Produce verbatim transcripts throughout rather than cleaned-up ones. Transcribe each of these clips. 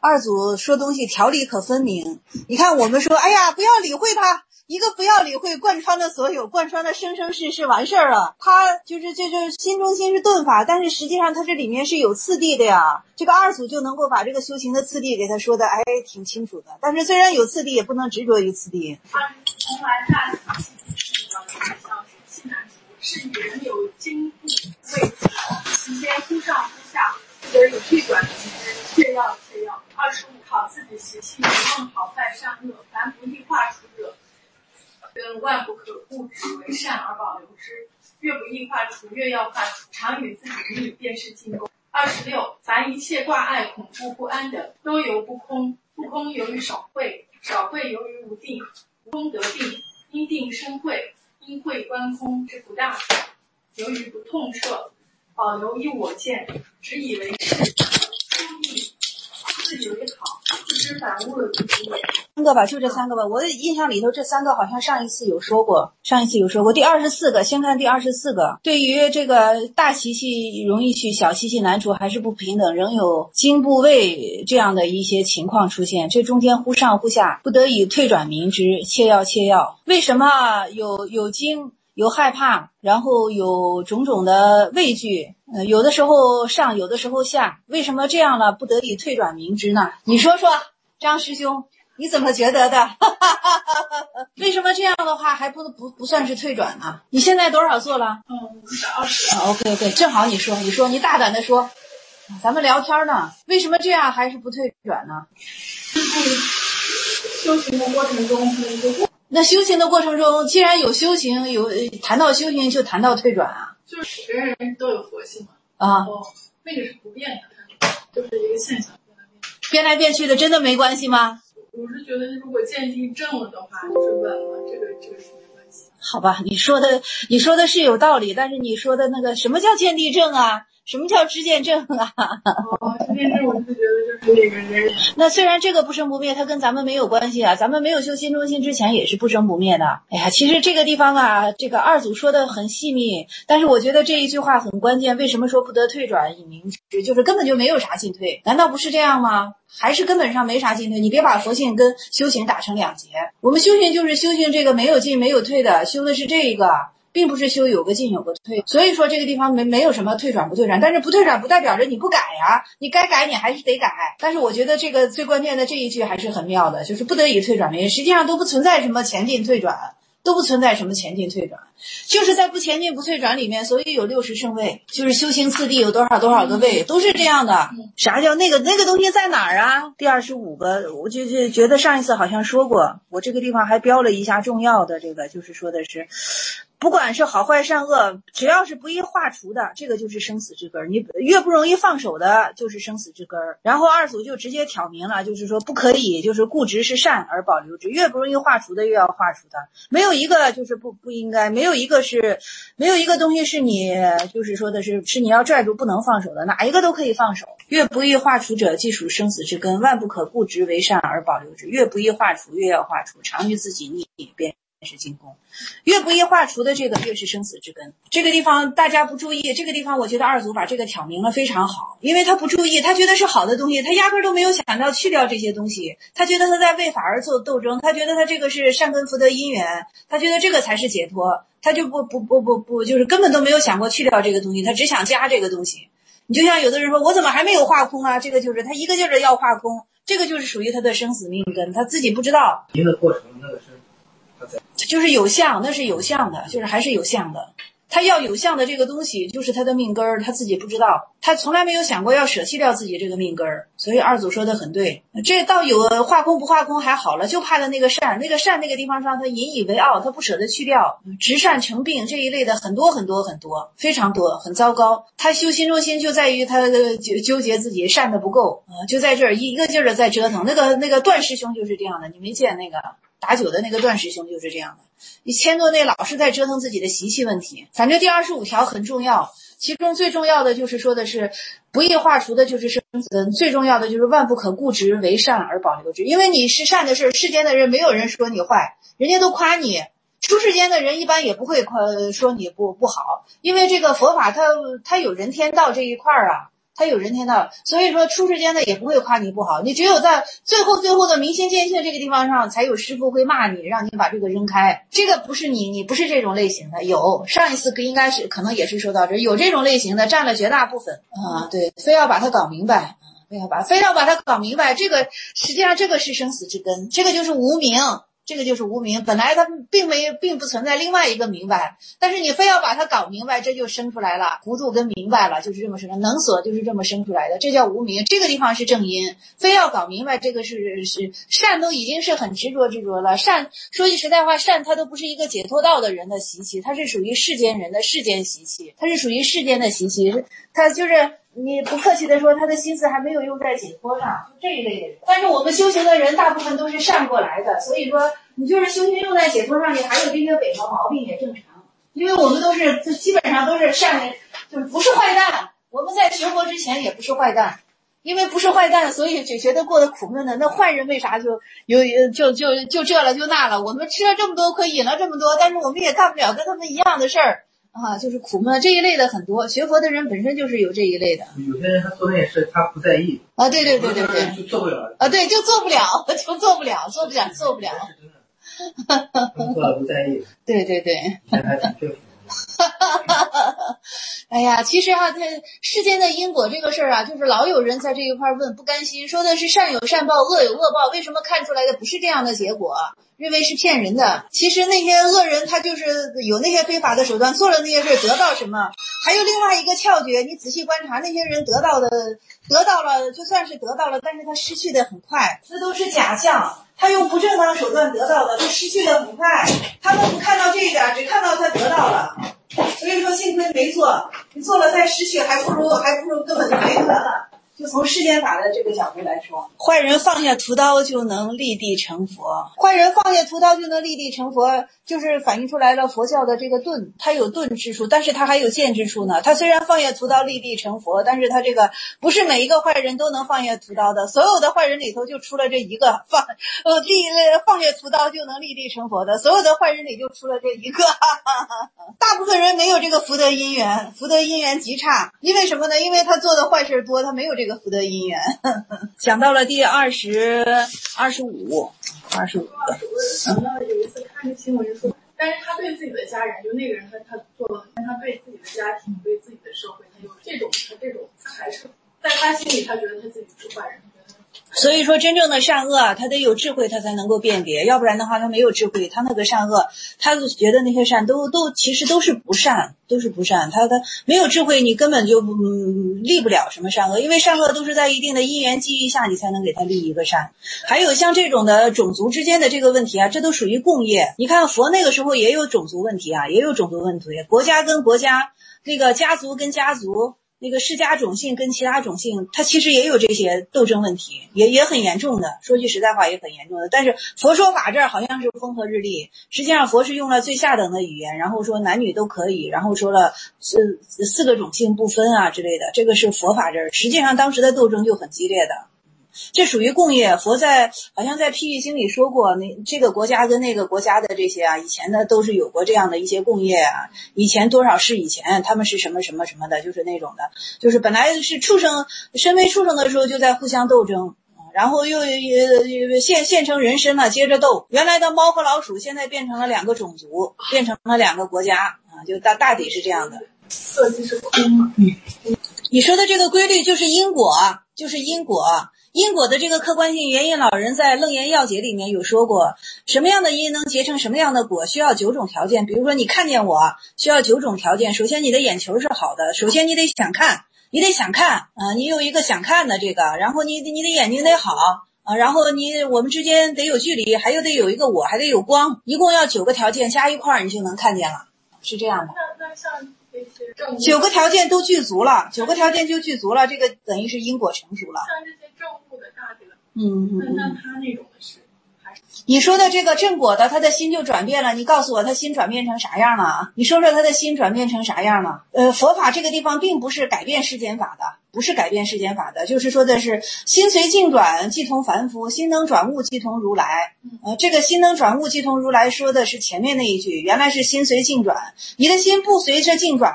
二组说东西条理可分明。你看我们说，哎呀，不要理会他，一个不要理会贯穿了所有，贯穿了生生世世完事儿了。他就是这就是心中心是顿法，但是实际上他这里面是有次第的呀。这个二组就能够把这个修行的次第给他说的哎挺清楚的。但是虽然有次第，也不能执着于次第。 从来大体是要像西南图，是以人有经部位其间忽上忽下，不得以退转其之，切要切要。二十五考自己习气，问好坏善恶，凡不易化除者，跟万不可固执为善而保留之，越不易化除，越要化除，常与自己逆，便是进攻。二十六，凡一切挂碍、恐怖、不安等，都由不空，不空由于少慧，少慧由于无定，无空得定，因定生慧，因慧观空，之不大。由于不痛彻，保留一我见，只以为是，出意自以为好，不知反误了自己也。 三个吧，就这三个吧。我的印象里头，这三个好像上一次有说过，上一次有说过。第二十四个，先看第二十四个。对于这个大习气容易去，小习气难除，还是不平等，仍有经部位这样的一些情况出现。这中间忽上忽下，不得已退转明之，切要切要。为什么有有经？有害怕，然后有种种的畏惧，呃，有的时候上，有的时候下，为什么这样呢？不得已退转明之呢？你说说，张师兄，你怎么觉得的？为什么这样的话还不不不算是退转呢？你现在多少做了？ 嗯，一百二十。 啊 ，OK OK， 正好你说，你说，你大胆的说，咱们聊天呢，为什么这样还是不退转呢？ 修行的过程中， 那修行的过程中，既然有修行，有谈到修行就谈到退转啊。 就是人人都有佛性嘛。 啊， 哦，那个是不变的，就是一个现象， 变来变去的，真的没关系吗？ 我是觉得，如果见地正了的话，就是稳了，这个这个是没关系。 好吧，你说的你说的是有道理，但是你说的那个什么叫见地正啊？什么叫知见正啊？ 哦，知见正，我是觉得就是那个人。 那虽然这个不生不灭，它跟咱们没有关系啊，咱们没有修心中心之前也是不生不灭的。哎呀，其实这个地方啊，这个二祖说的很细密，但是我觉得这一句话很关键。为什么说不得退转以明之？就是根本就没有啥进退，难道不是这样吗？还是根本上没啥进退？你别把佛性跟修行打成两截。我们修行就是修行这个没有进没有退的，修的是这个。并不是修有个进有个退，所以说这个地方没没有什么退转不退转，但是不退转不代表着你不改呀，你该改你还是得改。但是我觉得这个最关键的这一句还是很妙的，就是不得已退转明，实际上都不存在什么前进退转，都不存在什么前进退转，就是在不前进不退转里面，所以有六十圣位，就是修行次第有多少多少个位，都是这样的。啥叫那个那个东西在哪儿啊？第二十五个，我就就觉得上一次好像说过，我这个地方还标了一下重要的这个，就是说的是不管是好坏善恶，只要是不易化除的，这个就是生死之根，你越不容易放手的就是生死之根。然后二祖就直接挑明了，就是说不可以就是固执是善而保留之，越不容易化除的越要化除它，没有一个就是不不应该，没有一个是没有一个东西是你就是说的是是你要拽住不能放手的，哪一个都可以放手。越不易化除者，即属生死之根，万不可固执为善而保留之，越不易化除越要化除，常于自己逆便是进攻，越不易化除的这个越是生死之根。这个地方大家不注意，这个地方我觉得二祖把这个挑明了非常好，因为他不注意，他觉得是好的东西，他压根都没有想到去掉这些东西，他觉得他在为法而做斗争，他觉得他这个是善根福德因缘，他觉得这个才是解脱，他就不不不不不就是根本都没有想过去掉这个东西，他只想加这个东西。你就像有的人说我怎么还没有化空啊，这个就是他一个劲儿的要化空，这个就是属于他的生死命根，他自己不知道。 一个过程那个是就是有相，那是有相的，就是还是有相的。他要有相的这个东西，就是他的命根儿，他自己不知道，他从来没有想过要舍弃掉自己这个命根儿。所以二祖说的很对，这倒有化空不化空还好了，就怕的那个善，那个善那个地方上他引以为傲，他不舍得去掉，执善成病这一类的很多很多很多，非常多，很糟糕。他修心中心就在于他纠结自己善的不够啊、呃，就在这儿一个劲儿的在折腾。那个那个段师兄就是这样的，你没见那个打酒的那个段师兄就是这样的，你千多内老是在折腾自己的习气问题。反正第二十五条很重要，其中最重要的就是说的是不易化除的就是生死根，最重要的就是万不可固执为善而保留之。因为你是善的事，世间的人没有人说你坏，人家都夸你，出世间的人一般也不会夸说你不不好，因为这个佛法它它有人天道这一块啊， 他有人天道，所以说出世间的也不会夸你不好，你只有在最后最后的明心见性这个地方上，才有师父会骂你，让你把这个扔开。这个不是你，你不是这种类型的。有上一次应该是可能也是说到这，有这种类型的占了绝大部分啊，对，非要把它搞明白，非要把非要把它搞明白，这个实际上这个是生死之根，这个就是无明。这个就是无明，本来它并没并不存在另外一个明白，但是你非要把它搞明白，这就生出来了糊涂跟明白了，就是这么生的，能所就是这么生出来的，这叫无明。这个地方是正因，非要搞明白，这个是是善都已经是很执着执着了。善说句实在话，善它都不是一个解脱道的人的习气，它是属于世间人的世间习气，它是属于世间的习气，它就是你不客气的说，他的心思还没有用在解脱上，就这一类的人。但是我们修行的人大部分都是善过来的，所以说你就是修行用在解脱上，你还有这些伪和毛病也正常，因为我们都是基本上都是善人，就是不是坏蛋。我们在学佛之前也不是坏蛋，因为不是坏蛋，所以就觉得过得苦闷的。那坏人为啥就有就就就这了就那了？我们吃了这么多亏，饮了这么多，但是我们也干不了跟他们一样的事儿。啊，就是苦闷这一类的很多，学佛的人本身就是有这一类的。 有些人他做那些事他不在意啊，对对对对对， 就做不了啊，对，就做不了，就做不了，做不了，做不了。 做了不在意。 对对对。 还挺佩服。 哎呀，其实啊，这世间的因果这个事儿啊，就是老有人在这一块问不甘心，说的是善有善报，恶有恶报，为什么看出来的不是这样的结果？认为是骗人的。其实那些恶人他就是有那些非法的手段，做了那些事得到什么？还有另外一个窍诀，你仔细观察，那些人得到的得到了，就算是得到了，但是他失去的很快，这都是假象。他用不正当手段得到的，他失去的很快。他们不看到这一点，只看到他得到了。所以说幸亏没做，你做了再失去，还不如还不如根本就没得了。就从世间法的这个角度来说，坏人放下屠刀就能立地成佛，坏人放下屠刀就能立地成佛，就是反映出来了佛教的这个顿，它有顿之处，但是它还有见之处呢。它虽然放下屠刀立地成佛，但是它这个不是每一个坏人都能放下屠刀的，所有的坏人里头就出了这一个放呃立放下屠刀就能立地成佛的，所有的坏人里就出了这一个。大部分人没有这个福德因缘，福德因缘极差，因为什么呢？因为他做的坏事多，他没有这个这个福德因缘。讲到了第二十二十五二十五个。 我想到有一次看个新闻说，但是他对自己的家人，就那个人他他做了，但他对自己的家庭、对自己的社会，他有这种他这种他还是在他心里，他觉得他自己是坏人。 所以说真正的善恶啊，他得有智慧，他才能够辨别，要不然的话他没有智慧，他那个善恶，他就觉得那些善都都其实都是不善，都是不善，他他没有智慧，你根本就嗯立不了什么善恶，因为善恶都是在一定的因缘机遇下你才能给他立一个善。还有像这种的种族之间的这个问题啊，这都属于共业。你看佛那个时候也有种族问题啊，也有种族问题，国家跟国家，那个家族跟家族，那个世家种姓跟其他种姓，它其实也有这些斗争问题，也也很严重的，说句实在话也很严重的。但是佛说法这儿好像是风和日丽，实际上佛是用了最下等的语言，然后说男女都可以，然后说了四四个种姓不分啊之类的，这个是佛法这儿，实际上当时的斗争就很激烈的。这属于共业，佛在好像在譬喻经里说过，那这个国家跟那个国家的这些啊，以前呢都是有过这样的一些共业啊，以前多少世以前他们是什么什么什么的，就是那种的，就是本来是畜生，身为畜生的时候就在互相斗争，然后又又现现成人身了，接着斗。原来的猫和老鼠现在变成了两个种族，变成了两个国家啊，就大大抵是这样的。 色即是空嘛。 嗯，你说的这个规律就是因果，就是因果。因果的这个客观性，元印老人在《楞严要解》里面有说过，什么样的因能结成什么样的果，需要九种条件。比如说你看见我，需要九种条件。首先你的眼球是好的，首先你得想看，你得想看啊、呃，你有一个想看的这个，然后你你的眼睛得好啊，然后你我们之间得有距离，还有得有一个我，还得有光，一共要九个条件加一块儿，你就能看见了，是这样的。 那那像这些正九个条件都具足了，九个条件就具足了，这个等于是因果成熟了。 像这些正悟的大德， 嗯嗯嗯。 那那他那种的是还是你说的这个正果的，他的心就转变了。你告诉我，他心转变成啥样了啊？你说说他的心转变成啥样了？呃，佛法这个地方并不是改变世间法的，不是改变世间法的，就是说的是心随境转，即同凡夫；心能转悟，即同如来。呃，这个心能转悟，即同如来说的是前面那一句，原来是心随境转。你的心不随着境转了，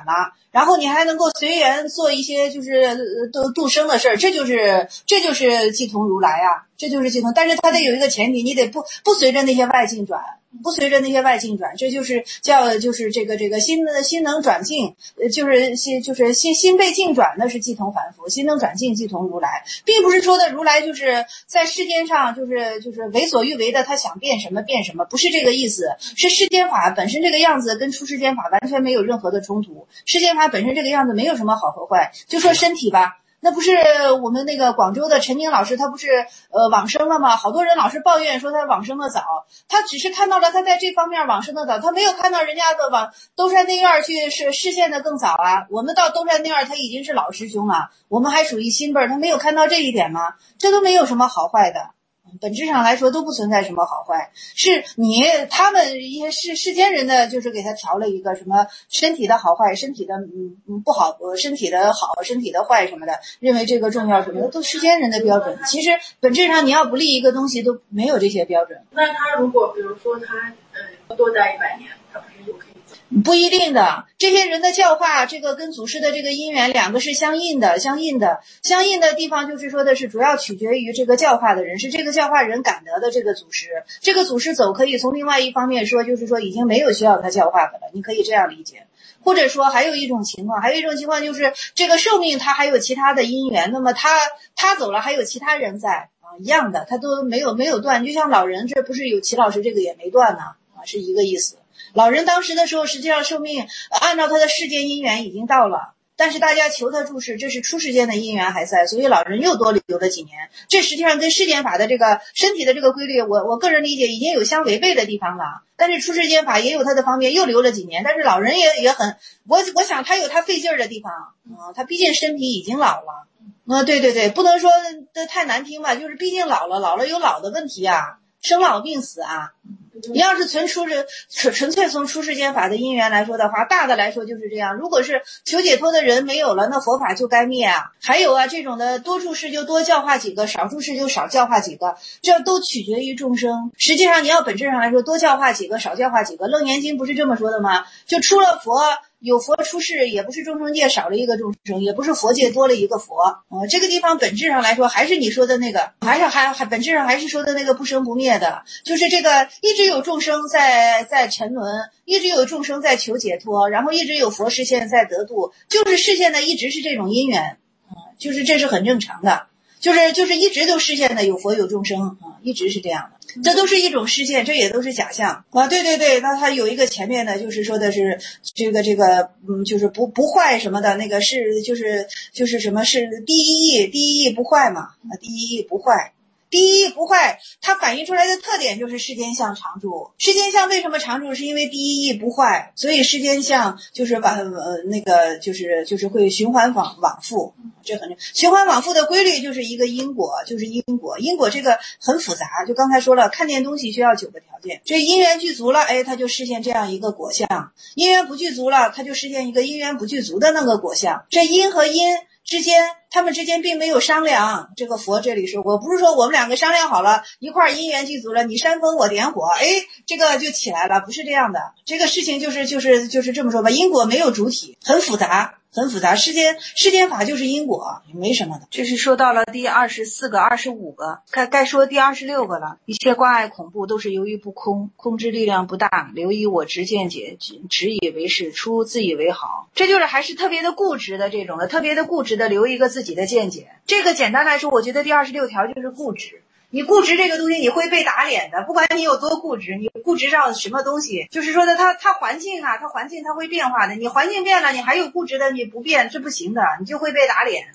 然后你还能够随缘做一些就是度度生的事儿，这就是这就是即同如来啊，这就是即同。但是它得有一个前提，你得不不随着那些外境转，不随着那些外境转，这就是叫就是这个这个心的心能转境，呃，就是心就是心心被境转，那是即同凡夫，心能转境即同如来，并不是说的如来就是在世间上就是就是为所欲为的，他想变什么变什么，不是这个意思，是世间法本身这个样子跟出世间法完全没有任何的冲突，世间法本身这个样子没有什么好和坏，就说身体吧。那不是我们那个广州的陈宁老师，他不是呃往生了吗？好多人老是抱怨说他往生的早，他只是看到了他在这方面往生的早，他没有看到人家的往兜山内院去是视线的更早啊。我们到兜山内院他已经是老师兄了，我们还属于新辈儿，他没有看到这一点吗？这都没有什么好坏的。本质上来说都不存在什么好坏，是你他们一些世世间人的就是给他调了一个什么身体的好坏，身体的嗯嗯不好，身体的好，身体的坏什么的，认为这个重要什么的，都世间人的标准。其实本质上你要不立一个东西都没有这些标准。 那他如果比如说他呃多待一百年，他不是又可以走？ 不一定的，这些人的教化，这个跟祖师的这个因缘两个是相应的，相应的，相应的地方就是说的是主要取决于这个教化的人，是这个教化人感得的这个祖师，这个祖师走可以从另外一方面说，就是说已经没有需要他教化的了，你可以这样理解。或者说还有一种情况，还有一种情况就是这个寿命他还有其他的因缘，那么他他走了还有其他人在啊，一样的，他都没有没有断，就像老人这不是有齐老师这个也没断呢啊，是一个意思。老人当时的时候实际上寿命按照他的世间因缘已经到了，但是大家求他注释，这是出世间的因缘还在，所以老人又多留了几年，这实际上跟世间法的这个身体的这个规律，我我个人理解已经有相违背的地方了，但是出世间法也有他的方面，又留了几年，但是老人也也很我我想他有他费劲儿的地方啊、嗯，他毕竟身体已经老了啊、嗯，对对对，不能说的太难听吧，就是毕竟老了，老了有老的问题啊，生老病死啊。你要是纯出世纯纯粹从出世间法的因缘来说的话，大的来说就是这样，如果是求解脱的人没有了，那佛法就该灭啊。还有啊，这种的多处世就多教化几个，少处世就少教化几个，这都取决于众生。实际上你要本质上来说，多教化几个少教化几个，楞严经不是这么说的吗？就出了佛有佛出世，也不是众生界少了一个众生，也不是佛界多了一个佛啊、呃。这个地方本质上来说还是你说的那个，还是还还本质上还是说的那个不生不灭的，就是这个一直有众生在在沉沦，一直有众生在求解脱，然后一直有佛视线在得度，就是视线的一直是这种因缘啊、呃，就是这是很正常的，就是就是一直都视线的有佛有众生啊、呃，一直是这样的。这都是一种视线，这也都是假象啊！对对对，那它有一个前面的，就是说的是这个这个，嗯，就是不不坏什么的，那个是就是就是什么是第一义，第一义不坏嘛啊，第一义不坏。第一义不坏，它反映出来的特点就是世间相常住。世间相为什么常住？是因为第一义不坏，所以世间相就是把呃那个就是就是会循环往往复，这很循环往复的规律就是一个因果，就是因果。因果这个很复杂，就刚才说了，看见东西需要九个条件。这因缘具足了，哎，它就实现这样一个果相；因缘不具足了，它就实现一个因缘不具足的那个果相。这因和因之间，他们之间并没有商量。这个佛这里说过，不是说我们两个商量好了一块因缘具足了，你煽风我点火，哎，这个就起来了，不是这样的。这个事情就是就是就是这么说吧，因果没有主体，很复杂。很复杂，世间世间法就是因果，没什么的。这是说到了第二十四个、二十五个，该该说第二十六个了。一切挂碍恐怖都是由于不空，空之力量不大，留以我执见解，执以为是，出自以为好。这就是还是特别的固执的这种的，特别的固执的留一个自己的见解。这个简单来说，我觉得第二十六条就是固执。你固执这个东西你会被打脸的，不管你有多固执，你固执上什么东西，就是说的它它环境啊，它环境它会变化的，你环境变了，你还有固执的你不变，这不行的，你就会被打脸。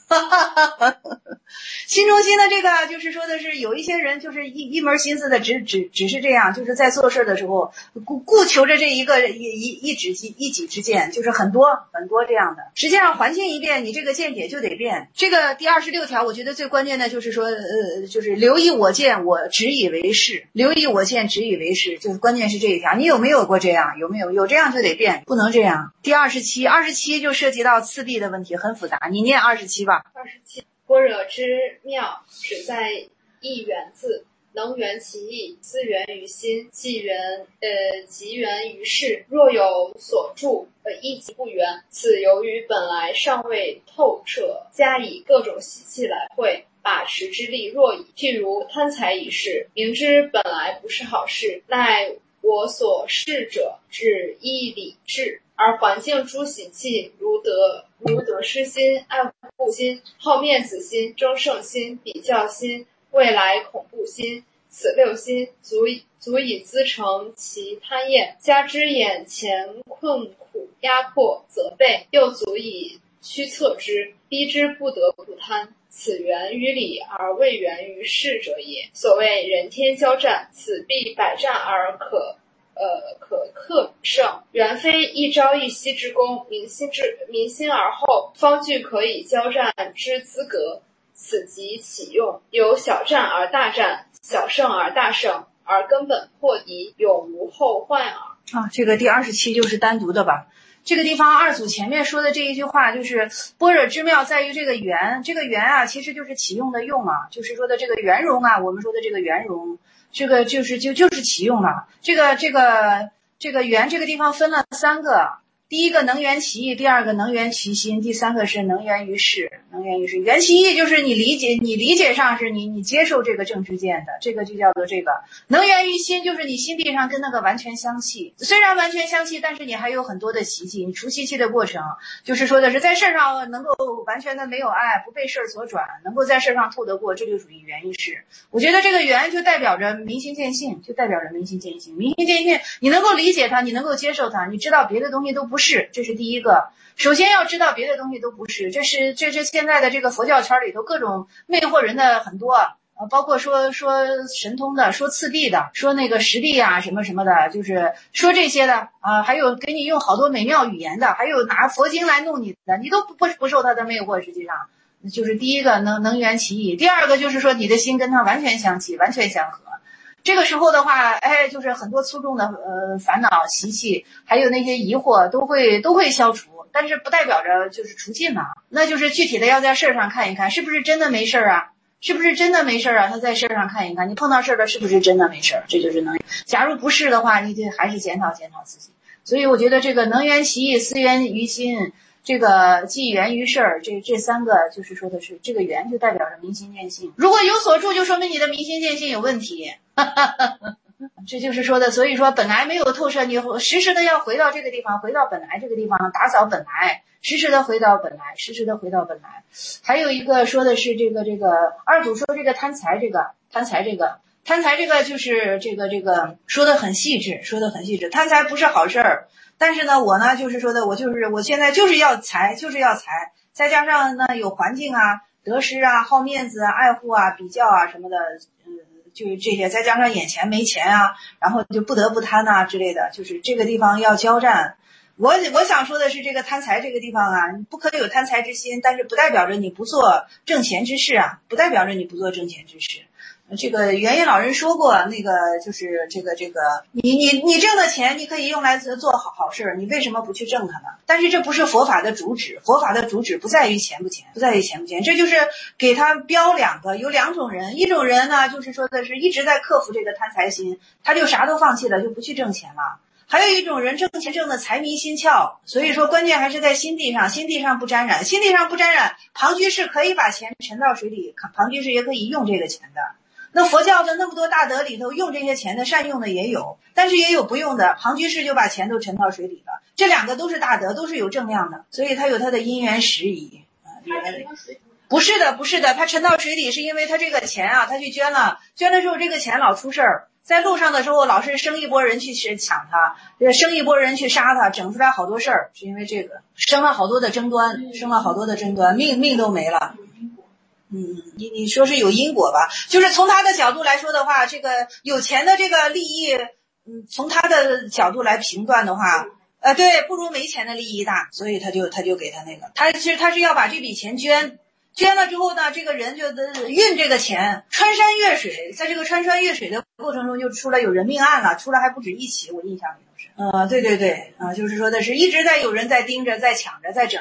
心中心的这个就是说的是有一些人就是一一门心思的只只只是这样，就是在做事的时候顾顾求着这一个一一一指一己之见，就是很多很多这样的。实际上环境一变，你这个见解就得变。这个第二十六条我觉得最关键的就是说呃就是留意我见，我执以为是，留意我见，执以为是，就是关键是这一条。你有没有过这样？有没有？有这样就得变，不能这样。第二十七，二十七就涉及到次第的问题，很复杂。你念二十七吧。 二十七，般若之妙，只在一元字， 能源其意，思源于心，即源呃即源于事。若有所著，呃意即不圆。此由于本来尚未透彻，加以各种习气来会，把持之力弱矣。譬如贪财一事，明知本来不是好事，奈我所事者只依理智，而环境诸习气，如得如得失心、爱护心、好面子心、争胜心、比较心、未来恐怖心，此六心足以足以滋成其贪厌，加之眼前困苦压迫责备，又足以驱策之，逼之不得不贪。此源于理而未源于事者也。所谓人天交战，此必百战而可呃可克胜，原非一朝一夕之功，民心之民心而后，方具可以交战之资格。此即启用，由小战而大战，小胜而大胜，而根本破敌，永无后患耳。 啊，这个第二十七就是单独的吧。这个地方二祖前面说的这一句话，就是般若之妙在于这个圆，这个圆啊，其实就是启用的用啊，就是说的这个圆融啊，我们说的这个圆融，这个就是就就是启用了。这个这个这个圆这个地方分了三个，第一个能源其意，第二个能源其心，第三个是能源于事。能源于事，缘其意就是你理解，你理解上是你你接受这个正知见的，这个就叫做这个。能源于心就是你心地上跟那个完全相契，虽然完全相契，但是你还有很多的习气，你除习气的过程，就是说的是在事上能够完全的没有爱，不被事儿所转，能够在事上透得过，这就属于缘于事。我觉得这个缘就代表着明心见性，就代表着明心见性。明心见性，你能够理解它，你能够接受它，你知道别的东西都不是，这是第一个。首先要知道别的东西都不是，这是这是现在的这个佛教圈里头各种魅惑人的很多，呃，包括说说神通的，说次第的，说那个实地啊什么什么的，就是说这些的啊、呃，还有给你用好多美妙语言的，还有拿佛经来弄你的，你都不不不受他的魅惑。实际上，就是第一个能能缘其意，第二个就是说你的心跟他完全相契，完全相合。这个时候的话，哎，就是很多粗重的呃烦恼习气，还有那些疑惑都会都会消除，但是不代表着就是除尽了，那就是具体的要在事儿上看一看，是不是真的没事儿啊？是不是真的没事儿啊？他在事儿上看一看，你碰到事儿了，是不是真的没事儿？这就是能。假如不是的话，你得还是检讨检讨自己。所以我觉得这个能缘其意，思源于心，这个即缘于事儿，这这三个就是说的是这个缘就代表着明心见性。如果有所住，就说明你的明心见性有问题。这就是说的，所以说本来没有透彻，你时时的要回到这个地方，回到本来这个地方，打扫本来，时时的回到本来，时时的回到本来。还有一个说的是这个这个二祖说这个贪财，这个贪财这个贪财这个就是这个这个说的很细致，说的很细致。贪财不是好事儿，但是呢，我呢就是说的，我就是我现在就是要财，就是要财，再加上呢有环境啊、得失啊、好面子啊、爱护啊、比较啊什么的，嗯。就是这些，再加上眼前没钱啊，然后就不得不贪啊之类的，就是这个地方要交战。我我想说的是，这个贪财这个地方啊，你不可以有贪财之心，但是不代表着你不做挣钱之事啊，不代表着你不做挣钱之事。这个元音老人说过，那个就是这个这个，你你你挣的钱，你可以用来做好好事，你为什么不去挣它呢？但是这不是佛法的主旨，佛法的主旨不在于钱不钱，不在于钱不钱，这就是给他标两个，有两种人，一种人呢，就是说的是一直在克服这个贪财心，他就啥都放弃了，就不去挣钱了。还有一种人挣钱挣的财迷心窍，所以说关键还是在心地上，心地上不沾染，心地上不沾染，庞居士可以把钱沉到水里，庞居士也可以用这个钱的。那佛教的那么多大德里头，用这些钱的善用的也有，但是也有不用的，庞居士就把钱都沉到水里了。这两个都是大德，都是有正量的，所以他有他的因缘时宜。不是的，不是的，他沉到水里是因为他这个钱啊，他去捐了，捐了之后这个钱老出事儿，在路上的时候老是生一波人去抢他，生一波人去杀他，整出来好多事儿，是因为这个生了好多的争端，生了好多的争端，命命都没了。嗯，你你说是有因果吧？就是从他的角度来说的话，这个有钱的这个利益，嗯，从他的角度来评断的话，呃，对，不如没钱的利益大，所以他就他就给他那个，他其实他是要把这笔钱捐。捐了之后呢，这个人就运这个钱穿山越水，在这个穿山越水的过程中就出来有人命案了，出来还不止一起，我印象里头是，呃，对对对，啊、呃，就是说的是一直在有人在盯着，在抢着，在整，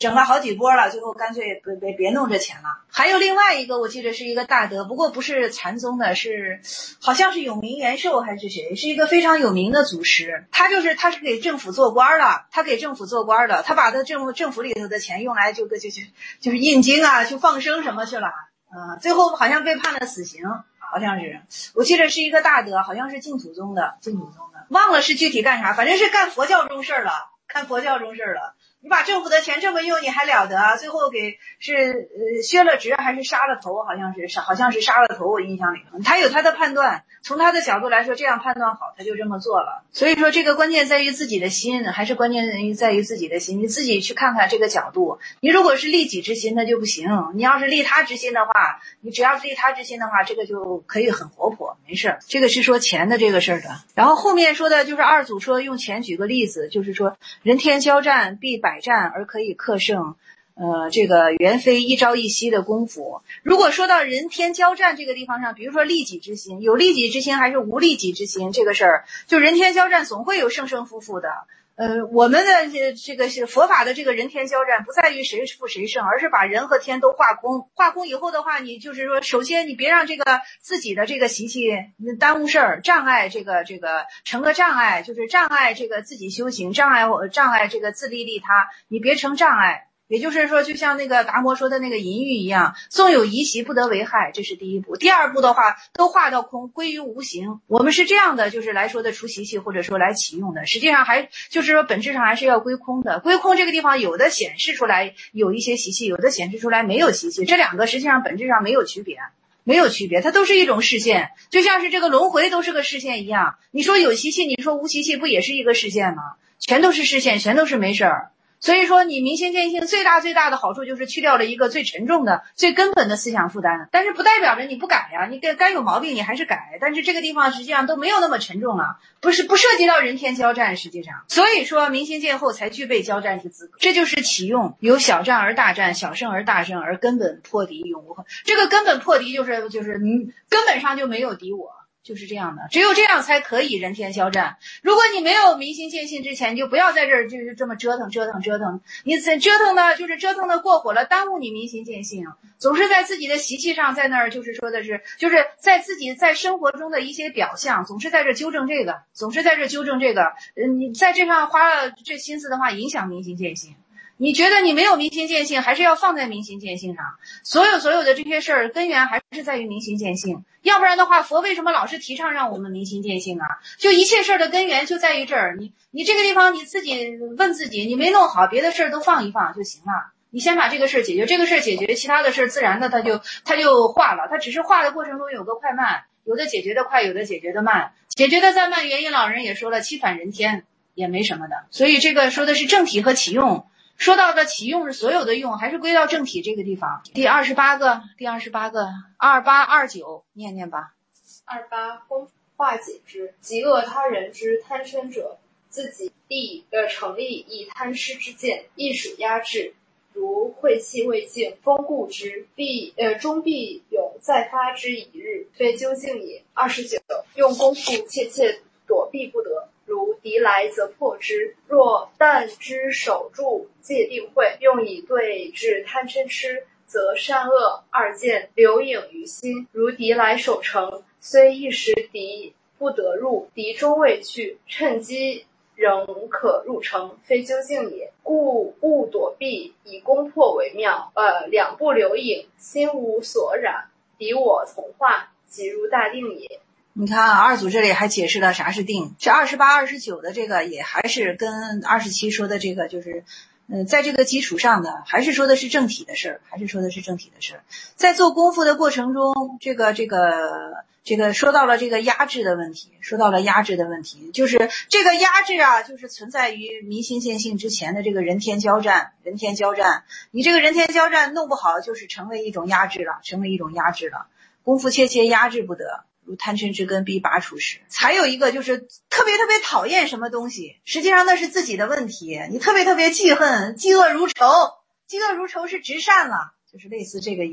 整了好几波了，最后干脆别别别弄这钱了。还有另外一个，我记得是一个大德，不过不是禅宗的，是好像是永明元寿还是谁，是一个非常有名的祖师。他就是他是给政府做官了，他给政府做官的，他把他政府政府里头的钱用来就就就就是印经啊，去放生什么去了，呃，最后好像被判了死刑，好像是，我记得是一个大德，好像是净土宗的，净土宗的，忘了是具体干啥，反正是干佛教中事儿了，干佛教中事儿了。你把政府的钱这么用，你还了得？最后给是呃削了职还是杀了头？好像是杀，好像是杀了头。我印象里头，他有他的判断，从他的角度来说，这样判断好，他就这么做了。所以说，这个关键在于自己的心，还是关键在于自己的心。你自己去看看这个角度。你如果是利己之心，那就不行；你要是利他之心的话，你只要是利他之心的话，这个就可以很活泼，没事。这个是说钱的这个事儿的。然后后面说的就是二祖说用钱举个例子，就是说人天交战必百战而可以克胜，呃，这个原非一朝一夕的功夫。如果说到人天交战这个地方上，比如说利己之心，有利己之心还是无利己之心，这个事儿，就人天交战总会有胜胜负负的。呃，我们的这个是佛法的这个人天交战，不在于谁负谁胜，而是把人和天都化空。化空以后的话，你就是说，首先你别让这个自己的这个习气耽误事儿，障碍这个这个成个障碍，就是障碍这个自己修行，障碍障碍这个自利利他，你别成障碍。也就是说，就像那个达摩说的那个淫欲一样，纵有疑习不得为害，这是第一步。第二步的话，都化到空，归于无形。我们是这样的，就是来说的除习气，或者说来起用的，实际上还就是说本质上还是要归空的。归空这个地方，有的显示出来有一些习气，有的显示出来没有习气，这两个实际上本质上没有区别。没有区别，它都是一种视线，就像是这个轮回都是个视线一样。你说有习气，你说无习气，不也是一个视线吗？全都是视线，全都是没事儿。所以说你明心见性最大最大的好处就是去掉了一个最沉重的最根本的思想负担，但是不代表着你不改呀、啊，你该该有毛病你还是改，但是这个地方实际上都没有那么沉重啊，不是不涉及到人天交战，实际上所以说明心见后才具备交战之资格，这就是启用，由小战而大战，小胜而大胜，而根本破敌永无。这个根本破敌就是就是嗯根本上就没有敌我，就是这样的，只有这样才可以人天交战。如果你没有明心见性之前，你就不要在这儿就是这么折腾折腾折腾，你折腾呢就是折腾的过火了，耽误你明心见性，总是在自己的习气上在那儿就是说的是就是在自己在生活中的一些表象，总是在这纠正这个，总是在这纠正这个，嗯，你在这上花了这心思的话，影响明心见性。你觉得你没有明心见性，还是要放在明心见性上，所有所有的这些事儿根源还是在于明心见性，要不然的话佛为什么老是提倡让我们明心见性啊？就一切事儿的根源就在于这儿，你你这个地方你自己问自己，你没弄好，别的事儿都放一放就行了，你先把这个事儿解决，这个事儿解决，其他的事儿自然的它就它就化了，它只是化的过程中有个快慢，有的解决的快，有的解决的慢，解决的再慢，元音老人也说了，七反人天也没什么的，所以这个说的是正体和启用。说到的启用是所有的用，还是归到正体这个地方。第二十八个，第二十八个，二八二九，念念吧。 二八功化解之，极恶他人之贪嗔者，自己立呃成立以贪施之见，亦属压制。如晦气未尽，风固之，必呃终必有再发之一日，非究竟也。二十九，用功夫切切躲避不得。如敌来则破之，若但之守住戒定慧，用以对治贪嗔痴，则善恶二见留影于心。如敌来守城，虽一时敌不得入，敌终未去，趁机仍可入城，非究竟也。故勿躲避，以攻破为妙。呃，两不留影，心无所染，敌我从化，即如大定也。 你看啊，二祖这里还解释了啥是定，这二十八、二十九的这个也还是跟二十七说的这个就是，嗯，在这个基础上的，还是说的是正体的事儿，还是说的是正体的事儿。在做功夫的过程中，这个这个这个说到了这个压制的问题，说到了压制的问题，就是这个压制啊，就是存在于明心见性之前的这个人天交战，人天交战，你这个人天交战弄不好，就是成为一种压制了，成为一种压制了，功夫切切压制不得。如贪嗔之根必拔除时。还有一个就是特别特别讨厌什么东西，实际上那是自己的问题，你特别特别记恨，嫉恶如仇，嫉恶如仇是直善了，就是类似这个意思。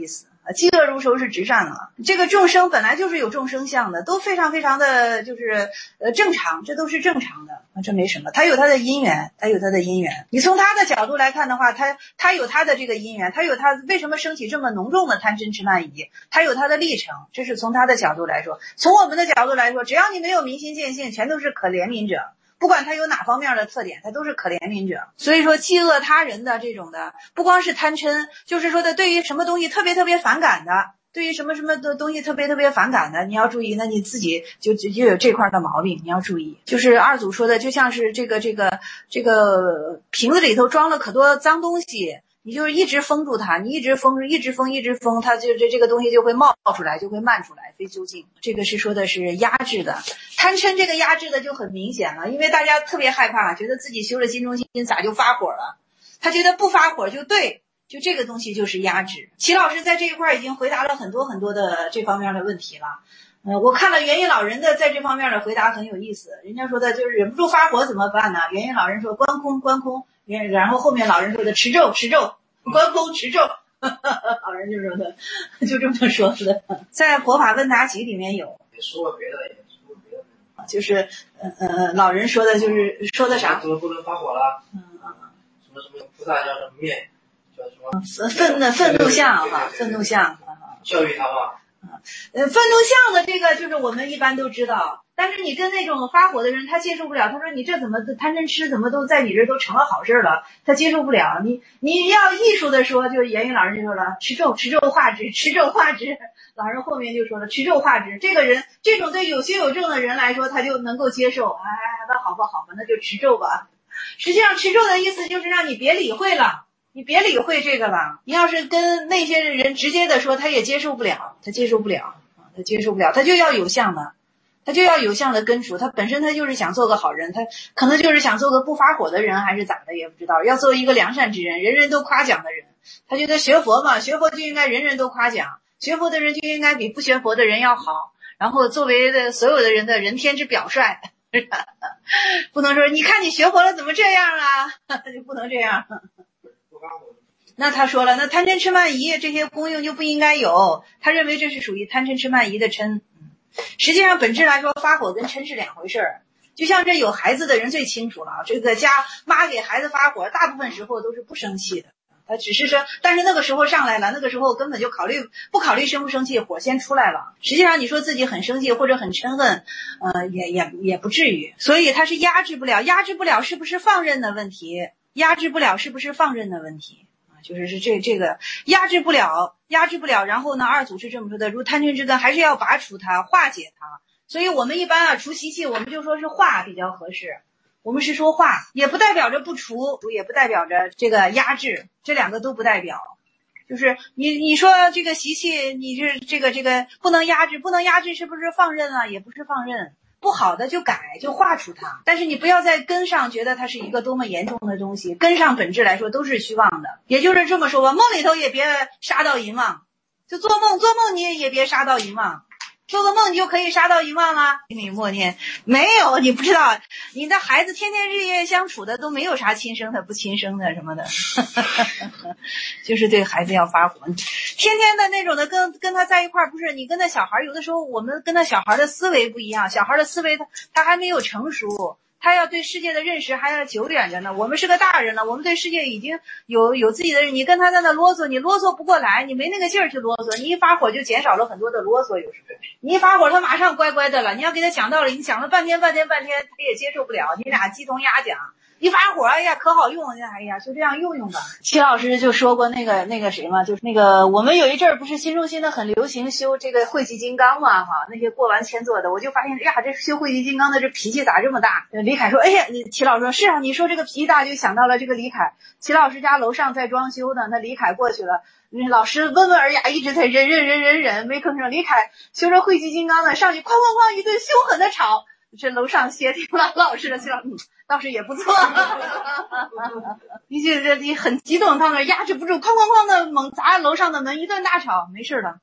嫉恶如仇是直善了。这个众生本来就是有众生相的，都非常非常的就是呃正常，这都是正常的，这没什么。他有他的因缘，他有他的因缘。你从他的角度来看的话，他他有他的这个因缘，他有他为什么升起这么浓重的贪嗔痴慢疑，他有他的历程，这是从他的角度来说。从我们的角度来说，只要你没有明心见性，全都是可怜悯者。不管他有哪方面的特点，他都是可怜悯者。所以说嫉恶他人的这种的，不光是贪嗔，就是说的对于什么东西特别特别反感的，对于什么什么的东西特别特别反感的，你要注意，那你自己就就就有这块的毛病，你要注意。就是二祖说的，就像是这个这个这个瓶子里头装了可多脏东西，你就是一直封住它，你一直封一直封一直封，它就这这个东西就会冒出来，就会漫出来，非究竟。这个是说的是压制的。贪嗔这个压制的就很明显了，因为大家特别害怕，觉得自己修了心中心咋就发火了，他觉得不发火就对，就这个东西就是压制。齐老师在这一块已经回答了很多很多的这方面的问题了。呃，我看了元音老人的在这方面的回答很有意思，人家说的就是忍不住发火怎么办呢？元音老人说观空观空，然后后面老人说的持咒持咒，观空持咒，老人就说的就这么说的，在佛法问答集里面有。 也说过别的，也说过别的。 就是呃呃老人说的就是说的啥？ 怎么不能发火了？ 嗯嗯什么什么菩萨叫什么面？叫什么？ 愤怒愤怒相哈，愤怒相。 教育他嘛。 呃，愤怒相的这个就是我们一般都知道，但是你跟那种发火的人，他接受不了。他说你这怎么贪嗔痴怎么都在你这都成了好事了，他接受不了。你你要艺术的说，就是言语老人就说了，持咒持咒化之，持咒化之。老人后面就说了，持咒化之。这个人这种对有学有证的人来说，他就能够接受。哎，那好吧好吧，那就持咒吧。实际上持咒的意思就是让你别理会了。你别理会这个了，你要是跟那些人直接的说，他也接受不了，他接受不了，他接受不了，他就要有相的，他就要有相的根除，他本身他就是想做个好人，他可能就是想做个不发火的人，还是咋的也不知道，要做一个良善之人，人人都夸奖的人，他觉得学佛嘛，学佛就应该人人都夸奖，学佛的人就应该比不学佛的人要好，然后作为的所有的人的人天之表率，不能说你看你学佛了怎么这样啊，就不能这样。那他说了，那贪嗔痴慢疑这些功用就不应该有，他认为这是属于贪嗔痴慢疑的嗔。实际上本质来说，发火跟嗔是两回事儿。就像这有孩子的人最清楚了，这个家妈给孩子发火，大部分时候都是不生气的，他只是说，但是那个时候上来了，那个时候根本就考虑不考虑生不生气，火先出来了。实际上你说自己很生气或者很嗔恨，呃，也也也不至于，所以他是压制不了，压制不了是不是放任的问题？压制不了是不是放任的问题？就是是这这个压制不了，压制不了。然后呢，二祖是这么说的：如贪嗔之根，还是要拔除它，化解它。所以我们一般啊，除习气，我们就说是化比较合适。我们是说化，也不代表着不除，也不代表着这个压制，这两个都不代表。就是你你说这个习气，你是这个这个不能压制，不能压制，是不是放任啊？也不是放任。不好的就改，就化除它，但是你不要在根上觉得它是一个多么严重的东西，根上本质来说都是虚妄的。也就是这么说吧，梦里头也别杀到淫妄，就做梦做梦你也别杀到淫妄，做个梦你就可以杀到淫妄了。心里默念没有，你不知道你的孩子天天日夜相处的都没有啥亲生的不亲生的什么的就是对孩子要发火，天天的那种的跟跟他在一块儿，不是你跟那小孩，有的时候我们跟那小孩的思维不一样，小孩的思维他他还没有成熟，他要对世界的认识还要久远着呢。我们是个大人了，我们对世界已经有有自己的人，你跟他在那啰嗦，你啰嗦不过来，你没那个劲儿去啰嗦，你一发火就减少了很多的啰嗦。有时候你一发火他马上乖乖的了，你要给他讲道理，你讲了半天半天半天他也接受不了，你俩鸡同鸭讲。一发火，哎呀，可好用，哎呀，就这样用用吧。齐老师就说过那个那个谁嘛，就是那个我们有一阵儿不是心中心的很流行修这个汇集金刚嘛，哈，那些过完千座的，我就发现，哎呀，这修汇集金刚的这脾气咋这么大？李凯说，哎呀，齐老师说，是啊，你说这个脾气大，就想到了这个李凯。齐老师家楼上在装修呢，那李凯过去了，老师温文尔雅，一直在忍忍忍忍忍，没吭声。李凯修着汇集金刚的，上去哐哐哐一顿凶狠的吵。这楼上协听了老师的气了，嗯，倒是也不错。你这这你很激动，他那压制不住，哐哐哐的猛砸楼上的门，一顿大吵，没事了。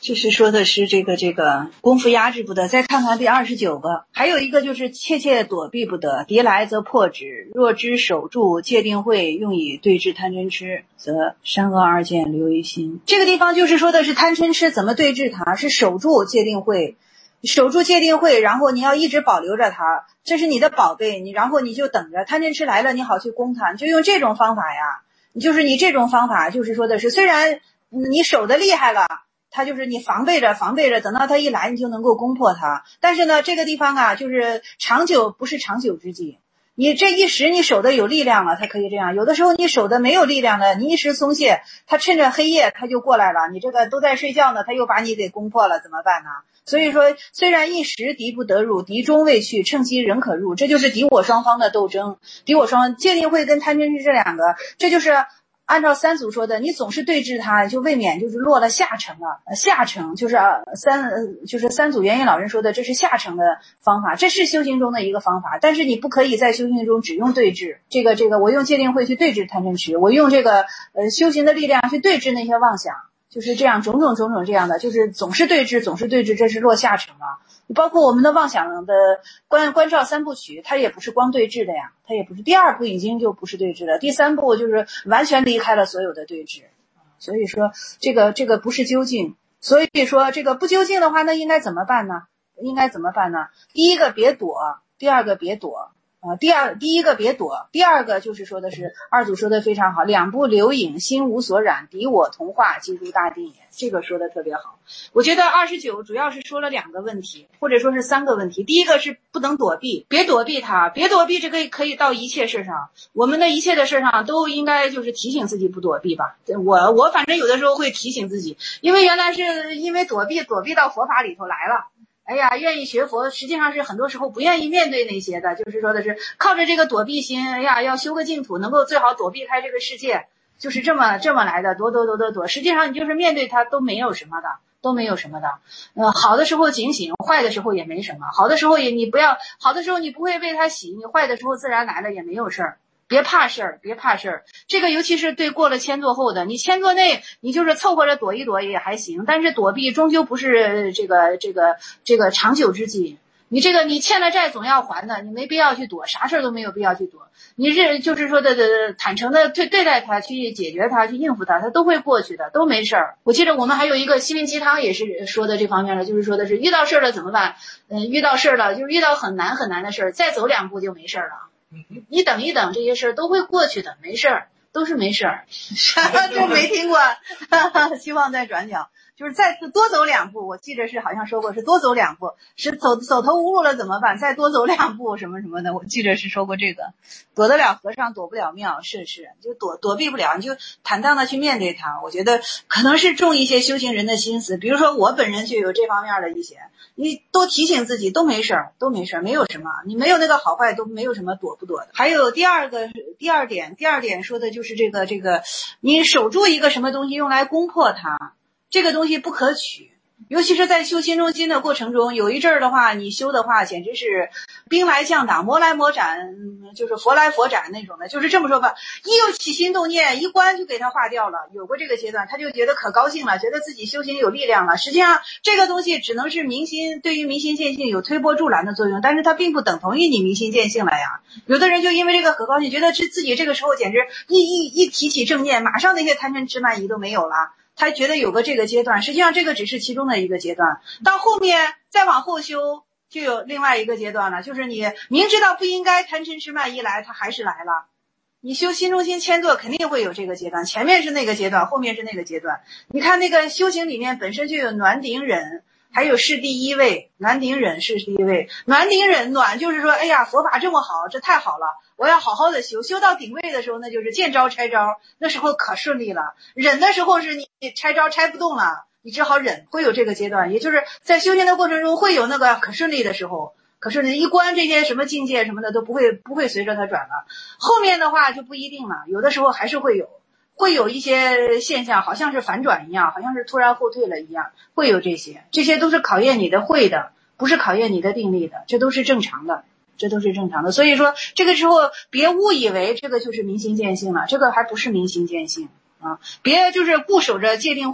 这是说的是这个这个功夫压制不得。再看看第二十九个，还有一个就是切切躲避不得，敌来则破之，若知守住戒定慧，用以对治贪嗔痴，则善恶二见留于心。这个地方就是说的是贪嗔痴怎么对治它，是守住戒定慧，守住戒定慧，然后你要一直保留着它，这是你的宝贝，你然后你就等着贪嗔痴来了，你好去攻它，就用这种方法呀。就是你这种方法，就是说的是虽然你守得厉害了，他就是你防备着防备着，等到他一来你就能够攻破他。但是呢，这个地方啊，就是长久不是长久之计。你这一时你守的有力量了，他可以这样；有的时候你守的没有力量了，你一时松懈，他趁着黑夜他就过来了，你这个都在睡觉呢，他又把你给攻破了，怎么办呢？所以说，虽然一时敌不得入，敌终未去，趁机仍可入，这就是敌我双方的斗争。敌我双戒定慧跟贪嗔痴这两个，这就是按照三祖说的，你总是对治他，就未免就是落了下乘了。下乘就是三，就是三祖元音老人说的，这是下乘的方法，这是修行中的一个方法。但是你不可以在修行中只用对治，这个这个，我用戒定慧去对治贪嗔痴，我用这个呃修行的力量去对治那些妄想，就是这样种种种种这样的，就是总是对治，总是对治，这是落下乘了。包括我们的妄想的观观照三部曲，它也不是光对治的呀，它也不是。第二部已经就不是对治了，第三部就是完全离开了所有的对治。所以说这个这个不是究竟，所以说这个不究竟的话，那应该怎么办呢？应该怎么办呢？第一个别躲，第二个别躲。啊，第二第一个别躲，第二个就是说的是二祖说的非常好，两不留影，心无所染，敌我同化，即入大定也。这个说的特别好。我觉得二十九主要是说了两个问题，或者说是三个问题。第一个是不能躲避，别躲避它，别躲避，这个可以到一切事上，我们的一切的事上都应该就是提醒自己不躲避吧。我我反正有的时候会提醒自己，因为原来是因为躲避躲避到佛法里头来了。哎呀，愿意学佛，实际上是很多时候不愿意面对那些的，就是说的是靠着这个躲避心，哎呀，要修个净土，能够最好躲避开这个世界，就是这么这么来的，躲躲躲躲躲。实际上你就是面对它都没有什么的，都没有什么的。呃，好的时候警醒，坏的时候也没什么。好的时候也你不要，好的时候你不会为它喜，你坏的时候自然来了也没有事儿。别怕事儿，别怕事儿。这个尤其是对过了千座后的，你千座内你就是凑合着躲一躲也还行，但是躲避终究不是这个这个这个长久之计。你这个你欠了债总要还的，你没必要去躲，啥事儿都没有必要去躲。你是就是说的的坦诚的对对待它，去解决它，去应付它，它都会过去的，都没事儿。我记得我们还有一个心灵鸡汤也是说的这方面的，就是说的是遇到事儿了怎么办？嗯，遇到事儿了就是遇到很难很难的事儿，再走两步就没事儿了。你等一等，这些事儿都会过去的，没事儿，都是没事儿。这没听过，希望再转讲。就是再多走两步，我记得是好像说过是多走两步，是走走投无路了怎么办？再多走两步什么什么的，我记得是说过这个。躲得了和尚躲不了庙，是是，就躲躲避不了，你就坦荡的去面对它。我觉得可能是中一些修行人的心思，比如说我本人就有这方面的一些，你多提醒自己都没事儿，都没事儿，没有什么，你没有那个好坏都没有什么躲不躲的。还有第二个第二点，第二点说的就是这个这个，你守住一个什么东西用来攻破它。这个东西不可取，尤其是在修心中心的过程中，有一阵儿的话，你修的话，简直是兵来将挡，魔来魔斩，就是佛来佛斩那种的，就是这么说吧。一有起心动念，一关就给他化掉了。有过这个阶段，他就觉得可高兴了，觉得自己修行有力量了。实际上，这个东西只能是明心，对于明心见性有推波助澜的作用，但是它并不等同于你明心见性了呀。有的人就因为这个可高兴，觉得自己这个时候简直一一一提起正念，马上那些贪嗔痴慢疑都没有了。他觉得有个这个阶段，实际上这个只是其中的一个阶段，到后面再往后修就有另外一个阶段了，就是你明知道不应该贪嗔痴慢疑来，他还是来了。你修心中心千座肯定会有这个阶段，前面是那个阶段，后面是那个阶段。你看那个修行里面本身就有暖顶忍，还有是第一位，暖顶忍是第一位。暖顶忍，暖就是说，哎呀，佛法这么好，这太好了，我要好好的修。修到顶位的时候，那就是见招拆招，那时候可顺利了。忍的时候是你拆招拆不动了，你只好忍，会有这个阶段，也就是在修行的过程中会有那个可顺利的时候。可是呢，一关这些什么境界什么的都不会不会随着它转了，后面的话就不一定了，有的时候还是会有。会有一些现象好像是反转一样，好像是突然后退了一样，会有这些，这些都是考验你的慧的，不是考验你的定力的，这都是正常的，这都是正常的。所以说这个时候别误以为这个就是明心见性了，这个还不是明心见性啊！别就是固守着戒定慧，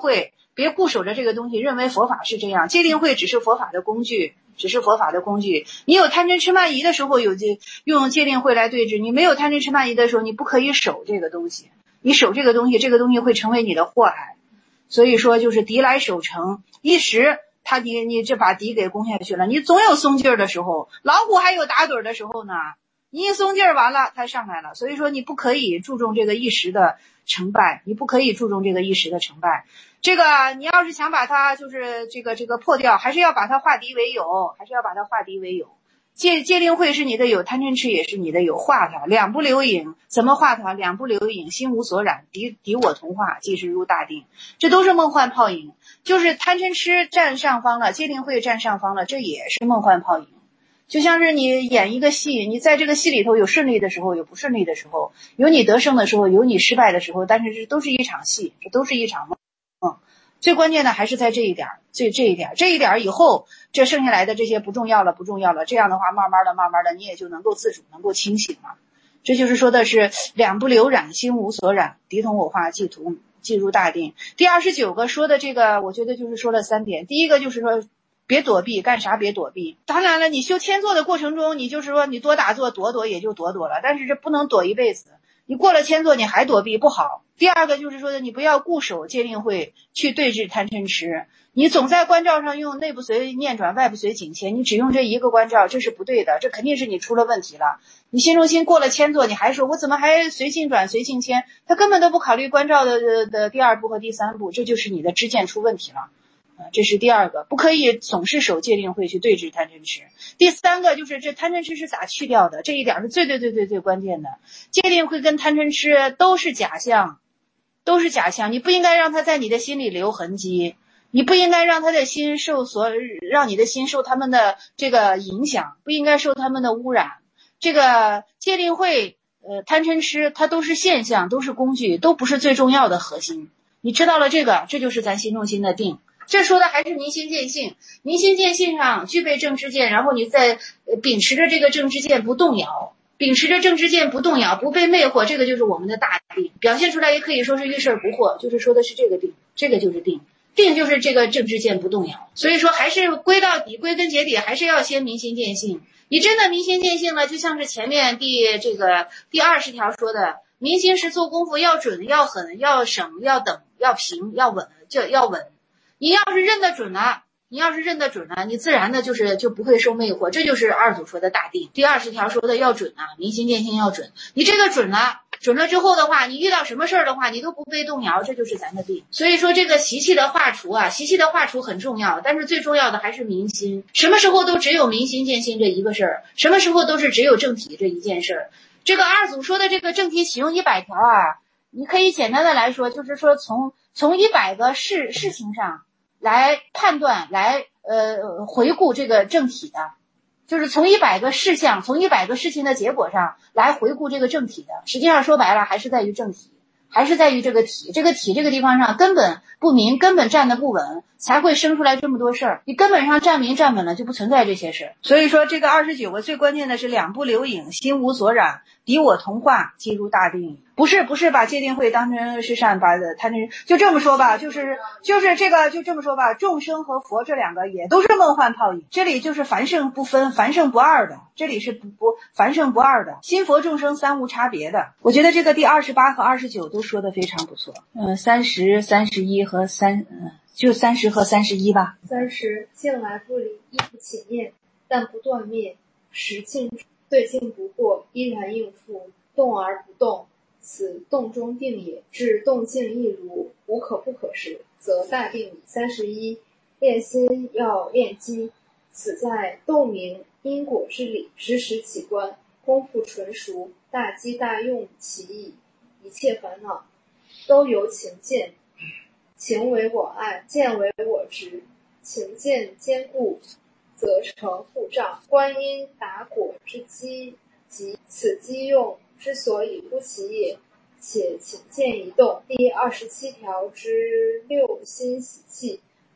别固守着这个东西，认为佛法是这样，戒定慧只是佛法的工具，只是佛法的工具。你有贪嗔痴慢疑的时候，有戒用戒定慧来对治；你没有贪嗔痴慢疑的时候，你不可以守这个东西。你守这个东西，这个东西会成为你的祸害。所以说，就是敌来守城，一时他敌你这把敌给攻下去了，你总有松劲儿的时候，老虎还有打盹的时候呢。你一松劲儿完了，他上来了。所以说，你不可以注重这个一时的成败，你不可以注重这个一时的成败。这个你要是想把它就是这个这个破掉，还是要把它化敌为友，还是要把它化敌为友。戒戒定慧是你的友，贪嗔痴也是你的友，化它，两不留影。怎么化它？两不留影，心无所染，敌敌我同化，即是入大定。这都是梦幻泡影，就是贪嗔痴占上方了，戒定慧占上方了，这也是梦幻泡影。就像是你演一个戏，你在这个戏里头有顺利的时候，有不顺利的时候，有你得胜的时候，有你失败的时候，但是这都是一场戏，这都是一场梦。嗯，最关键的还是在这一点，这这一点，这一点以后，这剩下来的这些不重要了，不重要了。这样的话，慢慢的、慢慢的，你也就能够自主，能够清醒了。这就是说的是两不留染，心无所染，敌同我化，即图即入大定。第二十九个说的这个，我觉得就是说了三点。第一个就是说，别躲避，干啥别躲避。当然了，你修千坐的过程中，你就是说你多打坐躲躲也就躲躲了，但是这不能躲一辈子。你过了千坐你还躲避不好。第二个就是说的，你不要固守戒定慧去对治贪嗔痴。你总在关照上用内不随念转，外不随境迁，你只用这一个关照，这是不对的，这肯定是你出了问题了。你心中心过了千坐，你还说我怎么还随境转随境迁，他根本都不考虑关照的 的, 的第二步和第三步，这就是你的知见出问题了。这是第二个，不可以总是守戒定慧去对治贪嗔痴。第三个就是这贪嗔痴是咋去掉的，这一点是最最最最最关键的。戒定慧跟贪嗔痴都是假象，都是假象，你不应该让它在你的心里留痕迹，你不应该让他的心受所让你的心受他们的这个影响，不应该受他们的污染。这个戒定慧呃贪嗔痴它都是现象，都是工具，都不是最重要的核心。你知道了这个，这就是咱心中心的定。这说的还是明心见性，明心见性上具备正知见，然后你再秉持着这个正知见不动摇，秉持着正知见不动摇，不被魅惑，这个就是我们的大定。表现出来也可以说是遇事不惑，就是说的是这个定，这个就是定。定就是这个正知见不动摇。所以说还是归到底，归根结底还是要先明心见性。你真的明心见性了，就像是前面第这个第二十条说的，明心是做功夫要准要狠要省要等要平要稳，就要稳。你要是认得准了，你要是认得准了，你自然的就是就不会受魅惑，这就是二祖说的大定。第二十条说的要准啊，明心见性要准。你这个准了，准了之后的话，你遇到什么事儿的话，你都不被动摇，这就是咱的定。所以说这个习气的化除啊，习气的化除很重要，但是最重要的还是明心。什么时候都只有明心见性这一个事儿，什么时候都是只有正体这一件事儿。这个二祖说的这个正体启用一百条啊，你可以简单的来说，就是说从从一百个事事情上来判断，来呃回顾这个正体的，就是从一百个事项，从一百个事情的结果上来回顾这个正体的。实际上说白了，还是在于正体，还是在于这个体，这个体这个地方上根本不明，根本站得不稳，才会生出来这么多事儿。你根本上站明站稳了，就不存在这些事儿。所以说这个二十九个最关键的是两不留影，心无所染，敌我同化，即入大定。不是不是把戒定慧当成是善，把贪嗔就这么说吧，就是就是这个就这么说吧，众生和佛这两个也都是梦幻泡影。这里就是凡圣不分，凡圣不二的，这里是不不凡圣不二的，心佛众生三无差别的。我觉得这个第二十八和二十九都说的非常不错。嗯，三十、三十一和三嗯，就三十和三十一吧。 三十，境来不离，亦不起念，但不断灭。十境对境不过，依然应付，动而不动，此动中定也。至动静亦如，无可不可时，则大定矣。三十一，练心要练机，此在洞明因果之理，时时起观，功夫纯熟，大机大用其意。一切烦恼都由情见，情为我爱，见为我执，情见坚固，则成复障。观因达果之机，即此机用之所以不起也，且情见一动。第二十七条之六心喜气，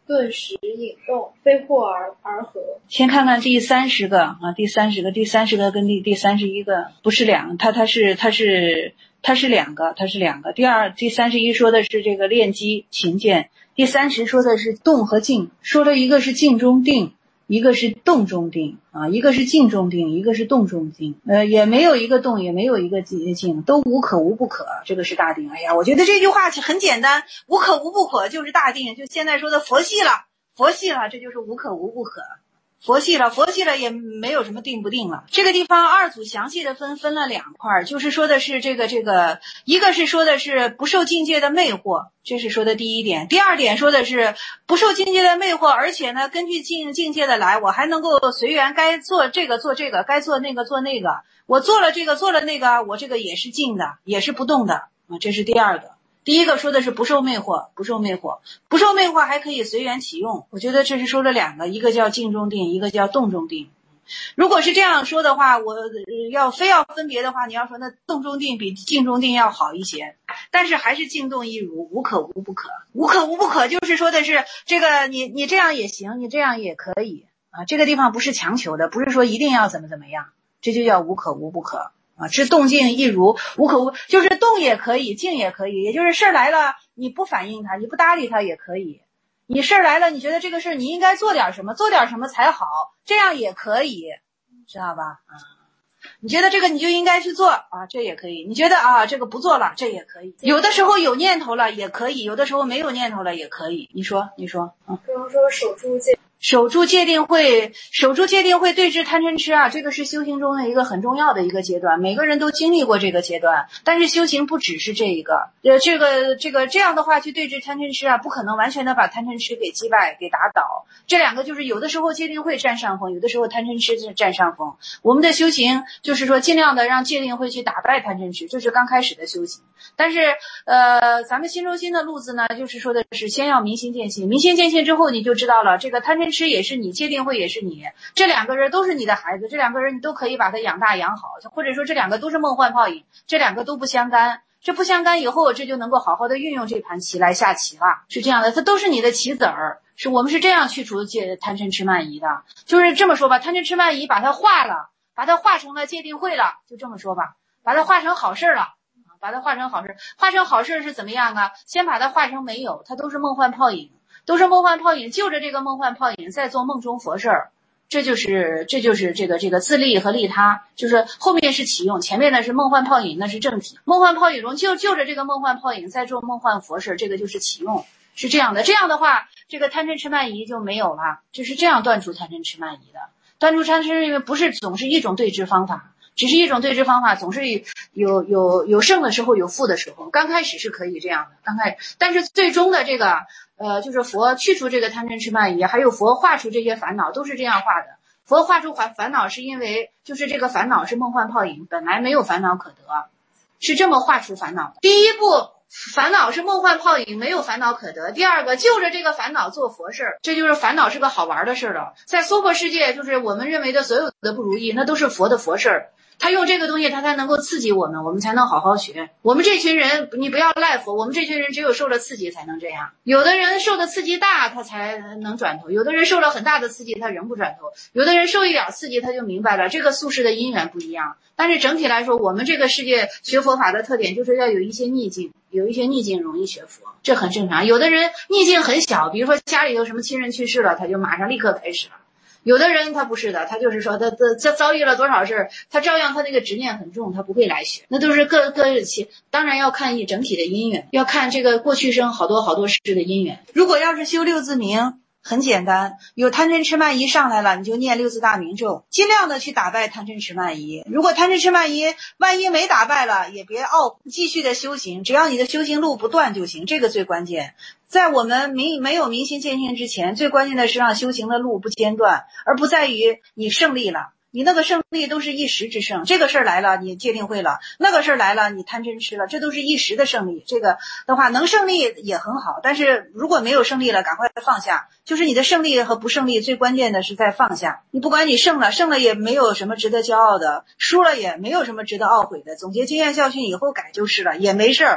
顿时引动，非或而而合。 先看看第三十个啊，第三十个，第三十个跟第第三十一个不是两，它它是它是它是两个，它是两个。第二，第三十一说的是这个练机勤俭，第三十说的是动和静，说了一个是静中定，一个是动中定啊，一个是静中定，一个是动中定，呃，也没有一个动，也没有一个静，都无可无不可，这个是大定。哎呀，我觉得这句话很简单，无可无不可就是大定，就现在说的佛系了，佛系了，这就是无可无不可。佛系了，佛系了也没有什么定不定了。这个地方二组详细的分分了两块，就是说的是这个这个，一个是说的是不受境界的魅惑，这是说的第一点。第二点说的是不受境界的魅惑，而且呢，根据境境界的来，我还能够随缘，该做这个做这个，该做那个做那个。我做了这个做了那个，我这个也是静的，也是不动的啊，这是第二个。第一个说的是不受魅惑，不受魅惑，不受魅惑还可以随缘起用。我觉得这是说了两个，一个叫静中定，一个叫动中定。如果是这样说的话，我要非要分别的话，你要说那动中定比静中定要好一些，但是还是静动一如，无可无不可。无可无不可就是说的是这个你你这样也行，你这样也可以啊，这个地方不是强求的，不是说一定要怎么怎么样，这就叫无可无不可。啊，是动静一如，无可无，就是动也可以，静也可以，也就是事儿来了，你不反应它，你不搭理它也可以。你事儿来了，你觉得这个事你应该做点什么，做点什么才好，这样也可以，知道吧？啊，你觉得这个你就应该去做啊，这也可以。你觉得啊，这个不做了，这也可以。有的时候有念头了也可以，有的时候没有念头了也可以。你说，你说，嗯。 比方说守住戒。 守住戒定慧，守住戒定慧对治贪嗔痴啊，这个是修行中的一个很重要的一个阶段，每个人都经历过这个阶段。但是修行不只是这一个，呃，这个这个这样的话去对治贪嗔痴啊，不可能完全的把贪嗔痴给击败、给打倒。这两个就是有的时候戒定慧占上风，有的时候贪嗔痴占上风。我们的修行就是说尽量的让戒定慧去打败贪嗔痴，这是刚开始的修行。但是呃，咱们心中心的路子呢，就是说的是先要明心见性，明心见性之后你就知道了，这个贪嗔痴也是你，戒定慧也是你，这两个人都是你的孩子，这两个人你都可以把他养大养好，或者说这两个都是梦幻泡影，这两个都不相干，这不相干以后，这就能够好好的运用这盘棋来下棋了，是这样的，它都是你的棋子儿，是我们是这样去除戒贪嗔痴慢疑的，就是这么说吧，贪嗔痴慢疑把它化了，把它化成了戒定慧了，就这么说吧，把它化成好事了。把它化成好事，化成好事是怎么样啊？先把它化成没有，它都是梦幻泡影，都是梦幻泡影，就着这个梦幻泡影再做梦中佛事儿，这就是这就是这个这个自利和利他，就是后面是启用，前面的是梦幻泡影，那是正体。梦幻泡影中就就着这个梦幻泡影再做梦幻佛事，这个就是启用，是这样的。这样的话，这个贪嗔痴慢疑就没有了，就是这样断除贪嗔痴慢疑的。断除贪嗔痴，因为不是总是一种对治方法。只是一种对治方法，总是有有有胜的时候，有负的时候。刚开始是可以这样的，刚开始，但是最终的这个呃，就是佛去除这个贪嗔痴慢疑，还有佛化除这些烦恼，都是这样化的。佛化除烦烦恼，是因为就是这个烦恼是梦幻泡影，本来没有烦恼可得，是这么化除烦恼的。第一步，烦恼是梦幻泡影，没有烦恼可得。第二个，就着这个烦恼做佛事儿，这就是烦恼是个好玩的事儿了。在娑婆世界，就是我们认为的所有的不如意，那都是佛的佛事儿。他用这个东西，他才能够刺激我们，我们才能好好学。我们这群人，你不要赖佛，我们这群人只有受了刺激才能这样。有的人受的刺激大，他才能转头；有的人受了很大的刺激，他仍不转头；有的人受一点刺激，他就明白了，这个宿世的因缘不一样。但是整体来说，我们这个世界学佛法的特点就是要有一些逆境，有一些逆境容易学佛，这很正常。有的人逆境很小，比如说家里有什么亲人去世了，他就马上立刻开始了。有的人他不是的，他就是说他他遭遇了多少事，他照样他那个执念很重，他不会来学，那都是各各其当然要看一整体的因缘，要看这个过去生好多好多世的因缘。如果要是修六字明，很简单，有贪嗔痴慢疑上来了，你就念六字大明咒，尽量的去打败贪嗔痴慢疑。如果贪嗔痴慢疑万一没打败了，也别懊，继续的修行，只要你的修行路不断就行，这个最关键。在我们明没有明心见性之前，最关键的是让修行的路不间断，而不在于你胜利了。你那个胜利都是一时之胜，这个事儿来了你戒定慧了，那个事儿来了你贪嗔痴了，这都是一时的胜利。这个的话能胜利也很好，但是如果没有胜利了，赶快放下。就是你的胜利和不胜利最关键的是在放下。你不管你胜了，胜了也没有什么值得骄傲的，输了也没有什么值得懊悔的，总结经验教训以后改就是了，也没事儿。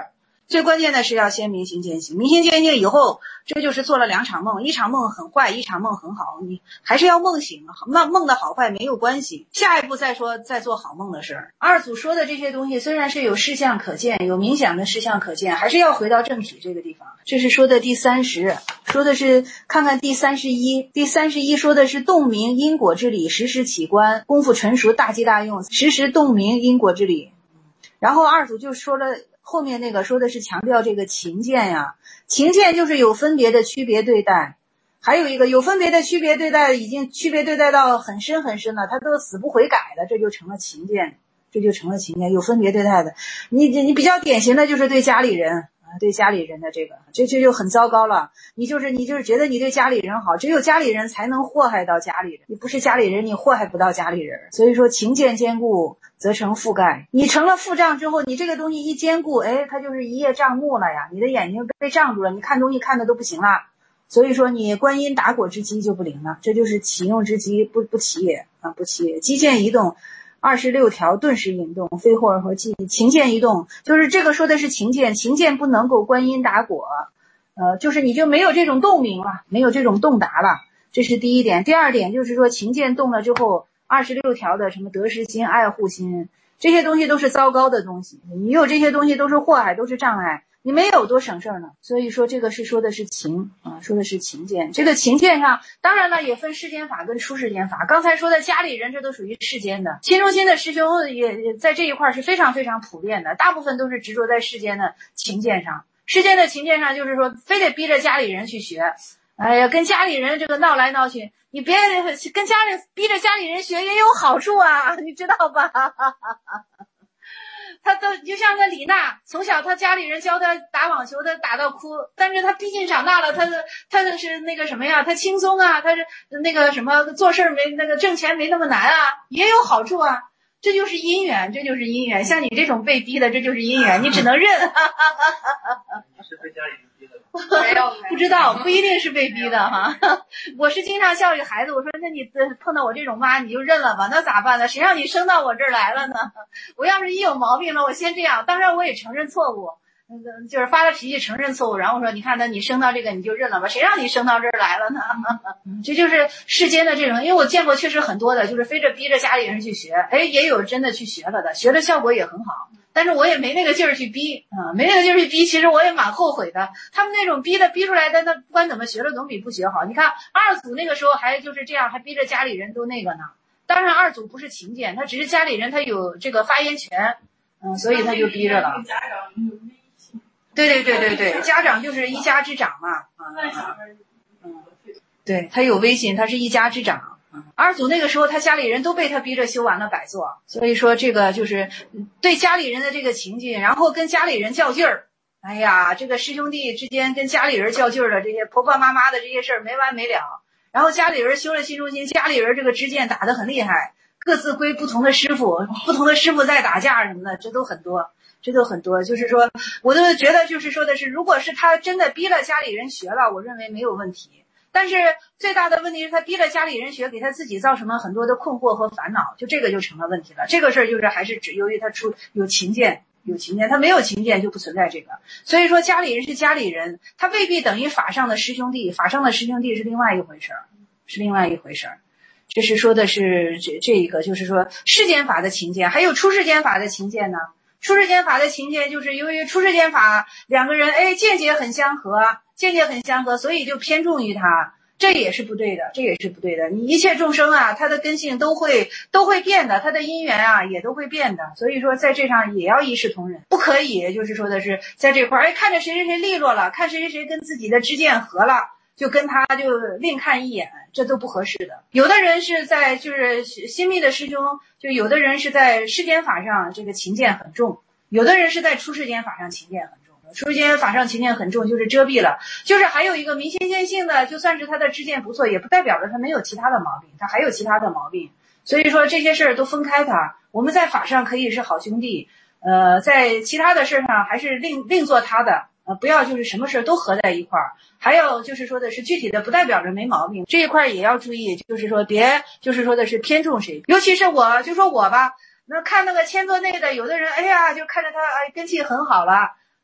最关键的是要先明心见性，明心见性以后，这就是做了两场梦，一场梦很坏，一场梦很好，你还是要梦醒，梦梦的好坏没有关系，下一步再说再做好梦的事儿。二祖说的这些东西虽然是有事项可见，有冥想的事项可见，还是要回到正体这个地方。这是说的第三十，说的是看看第三十一，第三十一说的是洞明因果之理，时时起观，功夫纯熟，大机大用，时时洞明因果之理。然后二祖就说了后面那个说的是强调这个情见呀，情见就是有分别的区别对待，还有一个有分别的区别对待，已经区别对待到很深很深了，他都死不悔改的，这就成了情见，这就成了情见，有分别对待的。你你比较典型的就是对家里人啊，对家里人的这个，这这就很糟糕了。你就是你就是觉得你对家里人好，只有家里人才能祸害到家里人，你不是家里人，你祸害不到家里人。所以说情见坚固则成覆盖，你成了覆障之后，你这个东西一坚固，哎，它就是一叶障目了呀，你的眼睛被障住了，你看东西看的都不行了。所以说你观音打果之机就不灵了，这就是启用之机不不起也啊，不起也。机见移动二十六条顿时引动，非或和记情见移动，就是这个说的是情见，情见不能够观音打果，呃，就是你就没有这种动明了，没有这种动达了，这是第一点。第二点就是说情见动了之后，二十六条的什么得失心、爱护心，这些东西都是糟糕的东西，你有这些东西都是祸害，都是障碍，你没有多省事儿呢。所以说这个是说的是情啊，说的是情见。这个情见上当然了也分世间法跟出世间法，刚才说的家里人这都属于世间的，心中心的师兄也也在这一块是非常非常普遍的，大部分都是执着在世间的情见上。世间的情见上就是说非得逼着家里人去学，哎呀，跟家里人这个闹来闹去，你别跟家里逼着家里人学也有好处啊，你知道吧？他都就像那李娜，从小他家里人教他打网球，他打到哭，但是他毕竟长大了，他的他的是那个什么呀，他轻松啊，他是那个什么做事没那个挣钱没那么难啊，也有好处啊。这就是因缘，这就是因缘。像你这种被逼的，这就是因缘，你只能认。 你是被家里人逼的吗？ 没有， 不知道，不一定是被逼的哈。我是经常教育孩子，我说那你碰到我这种妈你就认了吧，那咋办呢？谁让你生到我这儿来了呢？我要是一有毛病了，我先这样，当然我也承认错误，就是发了脾气承认错误，然后说你看那你生到这个你就认了吧，谁让你生到这儿来了呢？这就是世间的这种，因为我见过确实很多的，就是非着逼着家里人去学，哎，也有真的去学了的，学的效果也很好。但是我也没那个劲儿去逼啊、嗯，没那个劲儿去逼，其实我也蛮后悔的。他们那种逼的逼出来的，那不管怎么学了总比不学好。你看二祖那个时候还就是这样，还逼着家里人都那个呢。当然二祖不是情见，他只是家里人他有这个发言权，嗯，所以他就逼着了。对对对对对，家长就是一家之长嘛，啊、嗯，嗯，对他有威信，他是一家之长。二祖那个时候他家里人都被他逼着修完了百座，所以说这个就是对家里人的这个情境，然后跟家里人较劲儿。哎呀，这个师兄弟之间跟家里人较劲儿的这些婆婆妈妈的这些事儿没完没了，然后家里人修了心中心，家里人这个支箭打得很厉害，各自归不同的师傅，不同的师傅在打架什么的，这都很多，这都很多。就是说我都觉得就是说的是，如果是他真的逼了家里人学了，我认为没有问题。但是最大的问题是他逼了家里人学，给他自己造成了很多的困惑和烦恼，就这个就成了问题了。这个事儿就是还是只由于他出有情见，有情见，他没有情见就不存在这个。所以说家里人是家里人，他未必等于法上的师兄弟，法上的师兄弟是另外一回事儿，是另外一回事儿。这是说的是这这一个，就是说世间法的情见，还有出世间法的情见呢。出世间法的情见就是由于出世间法两个人哎见解很相合，见解很相合，所以就偏重于他，这也是不对的，这也是不对的。你一切众生啊，他的根性都会都会变的，他的因缘啊也都会变的，所以说在这上也要一视同仁，不可以就是说的是在这块哎看着谁谁谁利落了，看谁谁谁跟自己的知见合了，就跟他就另看一眼，这都不合适的。有的人是在就是新密的师兄，就有的人是在世间法上这个情见很重，有的人是在出世间法上情见很重。出世间法上情见很重，就是遮蔽了，就是还有一个明心见性的，就算是他的知见不错，也不代表着他没有其他的毛病，他还有其他的毛病。所以说这些事儿都分开他，我们在法上可以是好兄弟，呃，在其他的事上还是另另做他的。呃，不要就是什么事都合在一块儿，还有就是说的是具体的不代表着没毛病，这一块也要注意，就是说别就是说的是偏重谁，尤其是我就说我吧，那看那个千座内的有的人，哎呀就看着他哎根气很好了，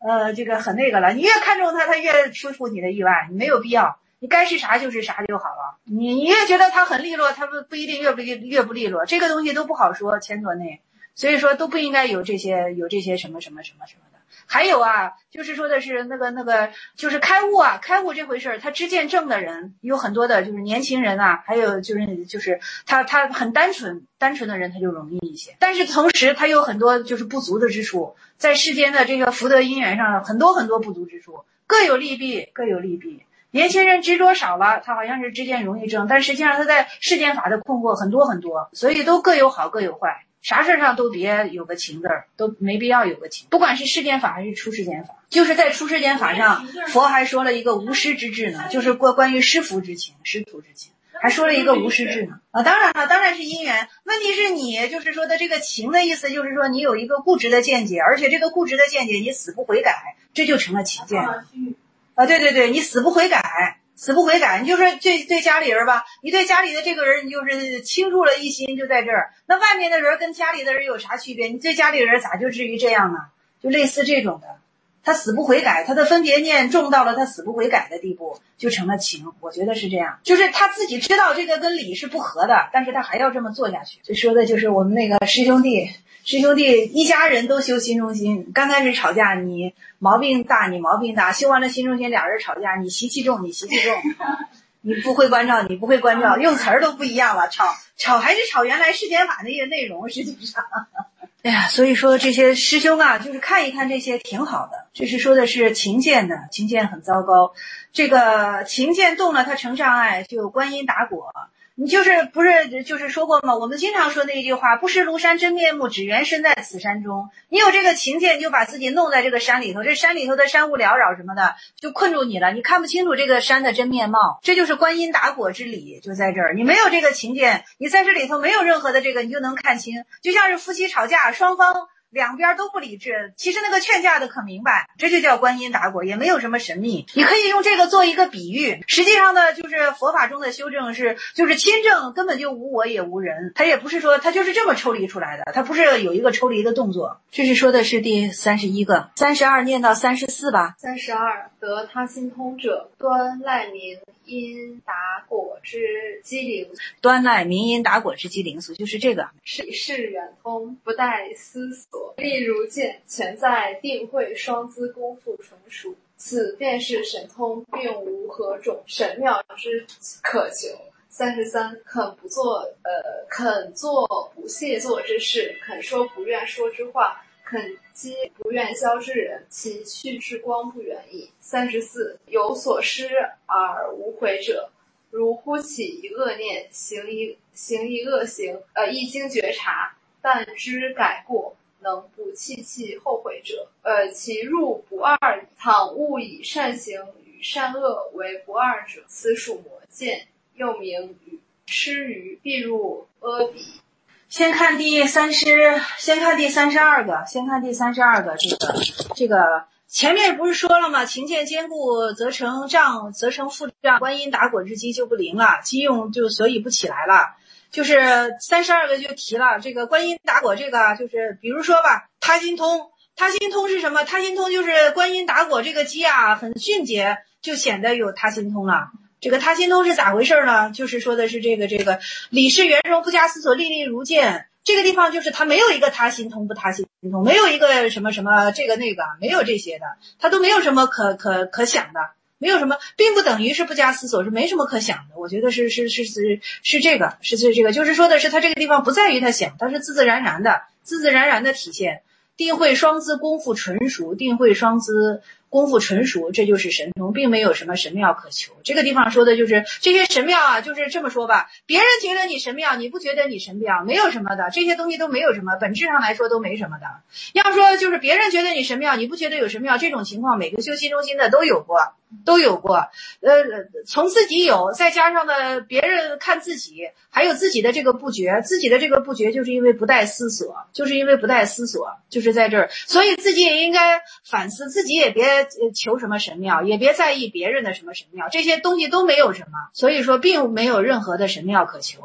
呃，这个很那个了。你越看重他，他越出乎你的意外，你没有必要。你该是啥就是啥就好了。你你越觉得他很利落，他不不一定越不越不利落，这个东西都不好说，前左内，所以说都不应该有这些有这些什么什么什么什么的。还有啊，就是说的是那个那个，就是开悟啊，开悟这回事儿，他知见正的人有很多的，就是年轻人啊，还有就是就是他他很单纯，单纯的人他就容易一些，但是同时他有很多就是不足的之处，在世间的这个福德因缘上很多很多不足之处，各有利弊，各有利弊。年轻人执着少了，他好像是知见容易正，但实际上他在世间法的困惑很多很多，所以都各有好各有坏。啥事上都别有个情字儿，都没必要有个情。不管是世间法还是出世间法，就是在出世间法上，佛还说了一个无师之智呢，就是关关于师父之情、师徒之情，还说了一个无师智呢。啊，当然了，当然是因缘。问题是你就是说的这个情的意思，就是说你有一个固执的见解，而且这个固执的见解你死不悔改，这就成了情见。啊，对对对，你死不悔改。死不悔改，你就说对对家里人吧，你对家里的这个人，你就是倾注了一心，就在这儿。那外面的人跟家里的人有啥区别？你对家里人咋就至于这样呢？就类似这种的，他死不悔改，他的分别念重到了他死不悔改的地步，就成了情。我觉得是这样，就是他自己知道这个跟理是不合的，但是他还要这么做下去。就说的就是我们那个师兄弟。师兄弟一家人都修心中心，刚开始吵架你毛病大你毛病大，修完了心中心俩人吵架你习气重你习气重，你不会关照你不会关照，用词儿都不一样了，吵吵还是吵原来世间法那些内容，实际上哎呀，所以说这些师兄啊，就是看一看这些挺好的。这是说的是情见的，情见很糟糕，这个情见动了它成障碍，就观音打果。你就是不是就是说过吗？我们经常说那一句话，不识庐山真面目，只缘身在此山中。你有这个情见，你就把自己弄在这个山里头，这山里头的山雾缭绕什么的就困住你了，你看不清楚这个山的真面貌。这就是观音打果之理，就在这儿。你没有这个情见，你在这里头没有任何的这个，你就能看清。就像是夫妻吵架，双方两边都不理智，其实那个劝架的可明白，这就叫观音打果，也没有什么神秘。你可以用这个做一个比喻，实际上呢，就是佛法中的修正是，就是亲正根本就无我也无人，他也不是说他就是这么抽离出来的，他不是有一个抽离的动作。这是说的是第三十一个，三十二念到三十四吧。 三十二，得他心通者，端赖明因打果之机灵， 端赖明因打果之机灵素，就是这个是是远通，不待思索，例如见，全在定慧双资功夫纯熟，此便是神通，并无何种神妙之可求。三十三，肯不做呃肯做不屑做之事，肯说不愿说之话，肯积不愿消之人，其去之光不远矣。三十四，有所失而无悔者，如忽起一恶念，行一行一恶行，呃，一经觉察，但知改过，能不弃弃后悔者，呃，其入不二。倘误以善行与善恶为不二者，此属魔见，又名与痴愚，必入阿鼻。 先看第三十，先看第三十二个，先看第三十二个，这个这个前面不是说了吗？情见坚固，则成障，则成负障，观音打果之机就不灵了，机用就所以不起来了。就是三十二个就提了这个观音打果，这个就是比如说吧，他心通，他心通是什么？他心通就是观音打果这个机啊，很迅捷，就显得有他心通了。这个他心通是咋回事呢？就是说的是这个这个理事圆融，不加思索，历历如见。这个地方就是他没有一个他心通不他心通，没有一个什么什么这个那个，没有这些的，他都没有什么可可可想的，没有什么，并不等于是不加思索，是没什么可想的。我觉得是是是是是这个，是是这个，就是说的是他这个地方不在于他想，他是自自然然的，自自然然的体现。定慧双资功夫纯熟，定慧双资功夫纯熟，这就是神通，并没有什么神妙可求。这个地方说的就是这些神妙啊，就是这么说吧，别人觉得你神妙，你不觉得你神妙，没有什么的，这些东西都没有什么，本质上来说都没什么的。要说就是别人觉得你神妙，你不觉得有神妙，这种情况每个修心中心的都有过，都有过。呃，从自己有，再加上呢别人看自己，还有自己的这个不觉，自己的这个不觉就是因为不带思索，就是因为不带思索，就是在这儿，所以自己也应该反思，自己也别求什么神妙，也别在意别人的什么神妙，这些东西都没有什么，所以说并没有任何的神妙可求。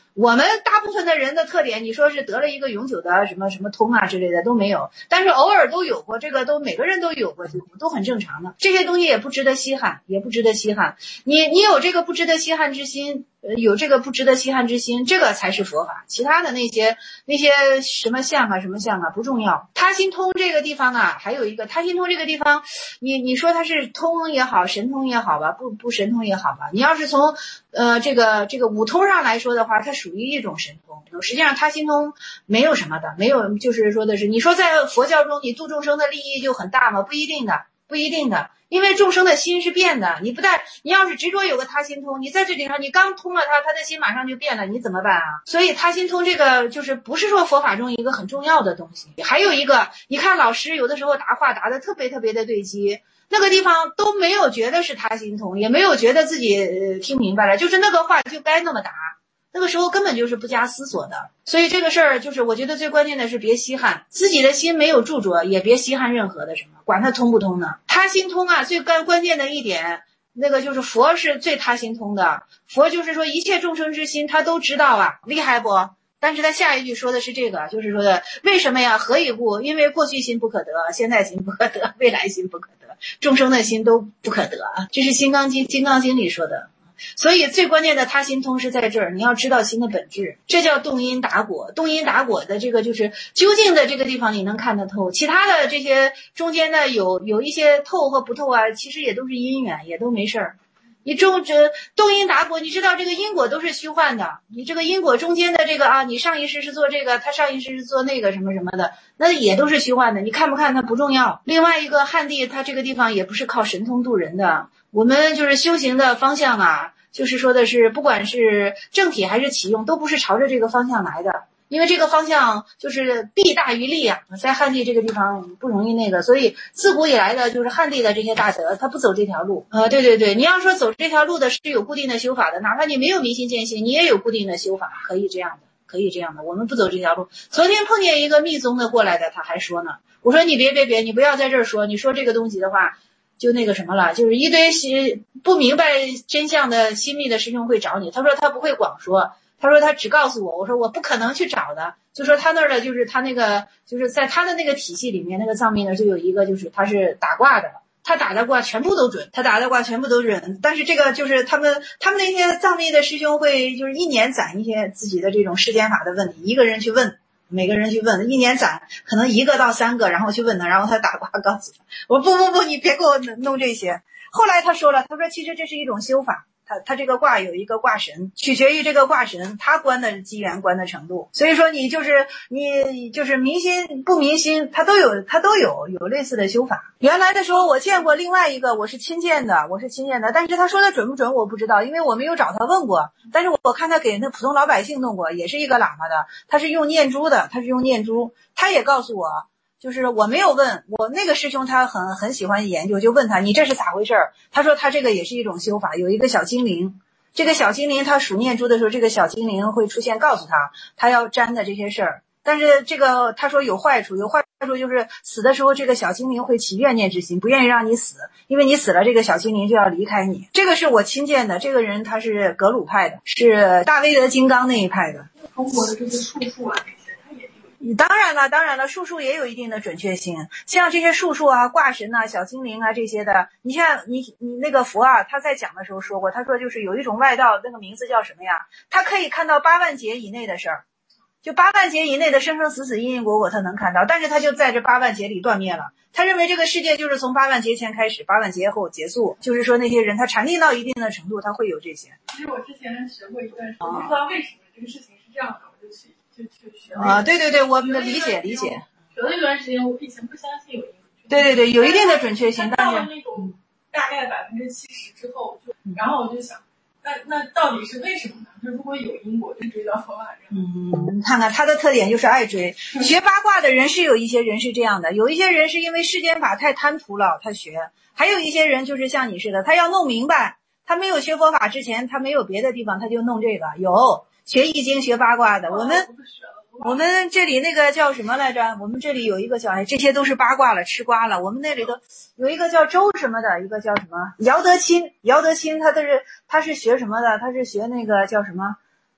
我们大部分的人的特点，你说是得了一个永久的什么什么通啊之类的都没有，但是偶尔都有过，这个都每个人都有过，都很正常的。这些东西也不值得稀罕，也不值得稀罕。你你有这个不值得稀罕之心，呃，有这个不值得稀罕之心，这个才是佛法。其他的那些那些什么相啊什么相啊不重要。他心通这个地方啊，还有一个他心通这个地方，你你说它是通也好，神通也好吧，不不神通也好吧，你要是从呃这个这个五通上来说的话，它属于一种神通。实际上他心通没有什么的，没有就是说的是，你说在佛教中你度众生的利益就很大吗？不一定的，不一定的。因为众生的心是变的，你不但你要是执着有个他心通，你在这里上你刚通了他，他的心马上就变了，你怎么办啊？所以他心通这个就是不是说佛法中一个很重要的东西。还有一个，你看老师有的时候答话答得特别特别的对机，那个地方都没有觉得是他心通，也没有觉得自己、呃、听明白了，就是那个话就该那么答。那个时候根本就是不加思索的，所以这个事儿就是我觉得最关键的是别稀罕自己的心，没有著着，也别稀罕任何的什么，管它通不通呢？他心通啊，最关关键的一点，那个就是佛是最他心通的，佛就是说一切众生之心他都知道啊，厉害不？但是他下一句说的是这个，就是说的为什么呀？何以故？因为过去心不可得，现在心不可得，未来心不可得，众生的心都不可得啊，这是《金刚经》《金刚经》里说的。所以最关键的他心通是在这儿，你要知道心的本质，这叫动因达果。动因达果的这个就是究竟的这个地方你能看得透，其他的这些中间的有有一些透和不透啊，其实也都是因缘，也都没事儿。你中这动因达果，你知道这个因果都是虚幻的，你这个因果中间的这个啊，你上一世是做这个，他上一世是做那个什么什么的，那也都是虚幻的，你看不看它不重要。另外一个汉地，它这个地方也不是靠神通度人的，我们就是修行的方向啊，就是说的是不管是正体还是启用，都不是朝着这个方向来的。因为这个方向就是弊大于利啊，在汉地这个地方不容易那个，所以自古以来的就是汉地的这些大德，他不走这条路。呃，对对对，你要说走这条路的是有固定的修法的，哪怕你没有明心见性，你也有固定的修法，可以这样的，可以这样的。我们不走这条路。昨天碰见一个密宗的过来的，他还说呢，我说你别别别，你不要在这儿说，你说这个东西的话，就那个什么了，就是一堆不明白真相的心密的师兄会找你。他说他不会广说。他说他只告诉我，我说我不可能去找的，就说他那儿的就是他那个就是在他的那个体系里面，那个藏密呢就有一个就是他是打卦的，他打的卦全部都准，他打的卦全部都准，但是这个就是他们他们那些藏密的师兄会就是一年攒一些自己的这种世间法的问题，一个人去问，每个人去问，一年攒可能一个到三个，然后去问他，然后他打卦告诉他，我不不不，你别给我弄这些。后来他说了，他说其实这是一种修法。他他这个卦有一个卦神，取决于这个卦神他观的机缘观的程度，所以说你就是你就是明心不明心，他都有他都有有类似的修法。原来的时候我见过另外一个，我是亲见的，我是亲见的，但是他说的准不准我不知道，因为我没有找他问过。但是我看他给那普通老百姓弄过，也是一个喇嘛的，他是用念珠的，他是用念珠，他也告诉我。就是我没有问我那个师兄，他很很喜欢研究，就问他你这是咋回事儿？他说他这个也是一种修法，有一个小精灵，这个小精灵他数念珠的时候，这个小精灵会出现告诉他他要沾的这些事儿。但是这个他说有坏处，有坏处就是死的时候这个小精灵会起怨念之心，不愿意让你死，因为你死了这个小精灵就要离开你。这个是我亲见的，这个人他是格鲁派的，是大威德金刚那一派的。 中国的这些术数啊当然了，当然了，术数也有一定的准确性。像这些术数啊、卦神啊、小精灵啊这些的，你像你你那个佛啊，他在讲的时候说过，他说就是有一种外道，那个名字叫什么呀？他可以看到八万劫以内的事儿，就八万劫以内的生生死死、因因果果，他能看到，但是他就在这八万劫里断灭了。他认为这个世界就是从八万劫前开始，八万劫后结束，就是说那些人他禅定到一定的程度，他会有这些。 其实我之前学过一段时间，不知道为什么这个事情是这样的，我就去。就去学啊，对对对，我们理解理解。 学了一段时间，我以前不相信有因果。 对对对，有一定的准确性，但是到了那种大概百分之七十之后，就然后我就想，那那到底是为什么呢？就如果有因果，就追到佛法上。 嗯，你看看他的特点就是爱追。学八卦的人是有一些人是这样的，有一些人是因为世间法太贪图了，他学；还有一些人就是像你似的，他要弄明白。他没有学佛法之前，他没有别的地方，他就弄这个。有学易经、学八卦的，我们我们这里那个叫什么来着？我们这里有一个叫哎，这些都是八卦了，吃瓜了。我们那里头有一个叫周什么的，一个叫什么姚德钦，姚德钦他都是他是学什么的？他是学那个叫什么？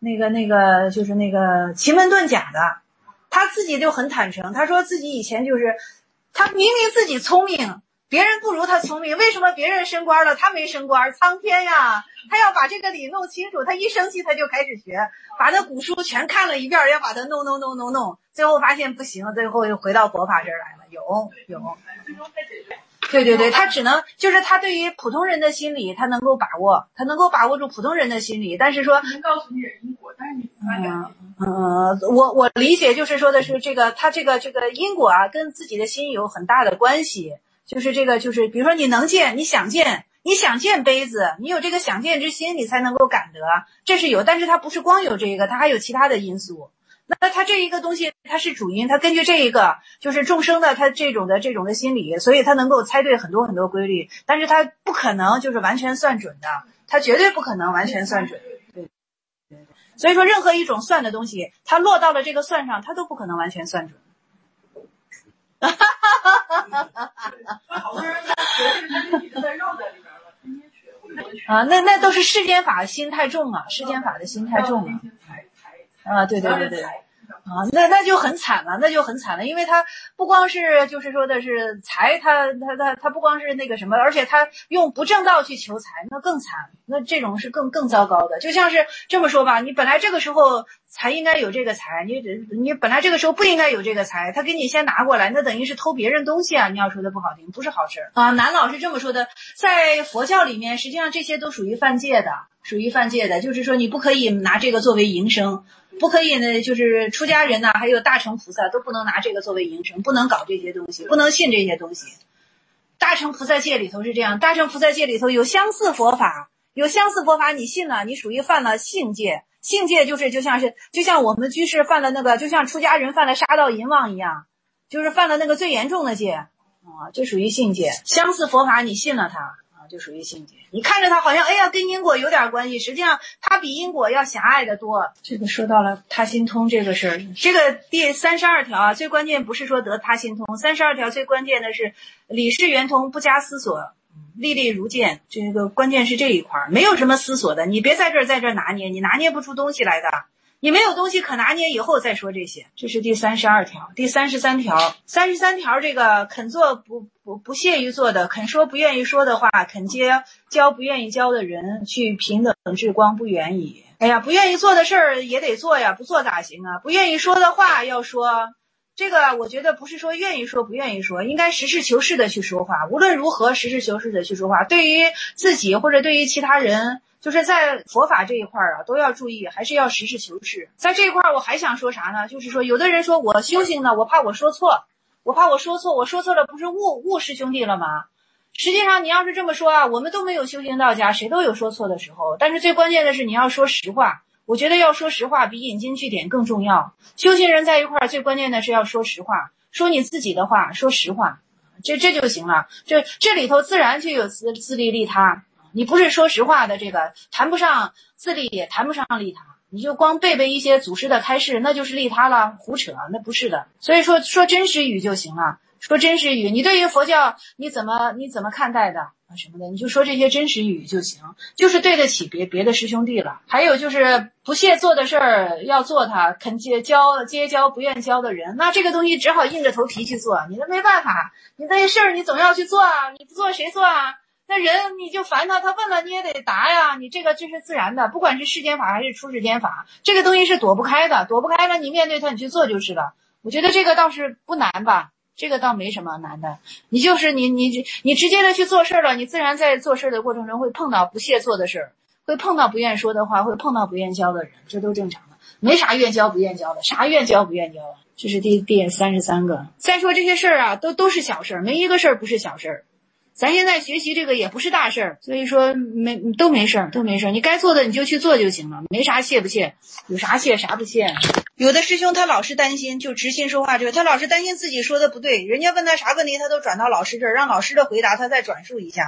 那个那个就是那个奇门遁甲的，他自己就很坦诚，他说自己以前就是他明明自己聪明，别人不如他聪明，为什么别人升官了他没升官？苍天呀，他要把这个理弄清楚，他一生气他就开始学，把那古书全看了一遍，要把它弄弄弄弄弄，最后发现不行，最后又回到佛法这儿来了。有有，对对对，他只能就是他对于普通人的心理他能够把握，他能够把握住普通人的心理，但是说能告诉你因果，但是你无法改变。 嗯，我我理解就是说的是这个，他这个这个因果啊，跟自己的心有很大的关系。就是这个，就是比如说你能见，你想见，你想见杯子，你有这个想见之心，你才能够感得，这是有。但是它不是光有这个，它还有其他的因素。那它这一个东西，它是主因，它根据这一个就是众生的它这种的这种的心理，所以它能够猜对很多很多规律，但是它不可能就是完全算准的，它绝对不可能完全算准。对。所以说任何一种算的东西，它落到了这个算上，它都不可能完全算准。 哈哈哈哈哈哈！好多人在学这个，他就一直在绕在里边了，天天学。 啊，那那都是世间法心太重啊，世间法的心太重了。啊，对对对对。啊，那那就很惨了，那就很惨了，因为他不光是就是说的是财，他他他他不光是那个什么，而且他用不正道去求财，那更惨，那这种是更更糟糕的。就像是这么说吧，你本来这个时候才应该有这个财，你你本来这个时候不应该有这个财，他给你先拿过来，那等于是偷别人东西啊！你要说的不好听，不是好事啊。南老是这么说的，在佛教里面，实际上这些都属于犯戒的，属于犯戒的，就是说你不可以拿这个作为营生。不可以呢，就是出家人呐、啊，还有大乘菩萨都不能拿这个作为营生，不能搞这些东西，不能信这些东西。大乘菩萨戒里头是这样，大乘菩萨戒里头有相似佛法，有相似佛法你信了，你属于犯了性戒。性戒就是就像是就像我们居士犯了那个，就像出家人犯了杀盗淫妄一样，就是犯了那个最严重的戒啊，这属于性戒。相似佛法你信了它。就属于性戒，你看着它好像哎呀跟因果有点关系，实际上它比因果要狭隘的多。这个说到了他心通这个事儿，这个第三十二条啊，最关键不是说得他心通，三十二条最关键的是理事圆通，不加思索，粒粒如见，这个关键是这一块，没有什么思索的，你别在这儿在这儿拿捏，你拿捏不出东西来的。你没有东西可拿捏，以后再说这些。这是第三十二条。第三十三条，三十三条这个肯做不不不屑于做的，肯说不愿意说的话，肯接教不愿意教的人，去平等智光不远矣。哎呀，不愿意做的事儿也得做呀，不做咋行啊？不愿意说的话要说，这个我觉得不是说愿意说不愿意说，应该实事求是的去说话。无论如何，实事求是的去说话。对于自己或者对于其他人。就是在佛法这一块啊，都要注意，还是要实事求是。在这一块我还想说啥呢？就是说有的人说我修行呢，我怕我说错，我怕我说错，我说错了不是误误师兄弟了吗？实际上你要是这么说啊，我们都没有修行到家，谁都有说错的时候。但是最关键的是你要说实话，我觉得要说实话比引经据典更重要。修行人在一块最关键的是要说实话，说你自己的话，说实话，这这就行了。这这里头自然就有自自利利他。你不是说实话的，这个谈不上自利，也谈不上利他，你就光背背一些祖师的开示，那就是利他了，胡扯，那不是的。所以说说真实语就行了，说真实语，你对于佛教你怎么你怎么看待的啊什么的，你就说这些真实语就行，就是对得起别别的师兄弟了。还有就是不屑做的事儿要做它，肯接教接教不愿教的人，那这个东西只好硬着头皮去做，你都没办法，你那些事儿你总要去做啊，你不做谁做啊？那人你就烦他，他问了你也得答呀，你这个这是自然的，不管是世间法还是出世间法，这个东西是躲不开的，躲不开了你面对它你去做就是了。我觉得这个倒是不难吧，这个倒没什么难的，你就是你你你直接的去做事了，你自然在做事的过程中会碰到不屑做的事，会碰到不愿说的话，会碰到不愿教的人，这都正常的，没啥愿教不愿教的，啥愿教不愿教啊。这是第第三十三个。再说这些事儿啊，都都是小事，没一个事儿不是小事儿。咱现在学习这个也不是大事儿，所以说没都没事儿，都没事儿。你该做的你就去做就行了，没啥谢不谢，有啥谢啥不谢。有的师兄他老是担心，就直心说话这个，他老是担心自己说的不对，人家问他啥问题，他都转到老师这儿，让老师的回答他再转述一下。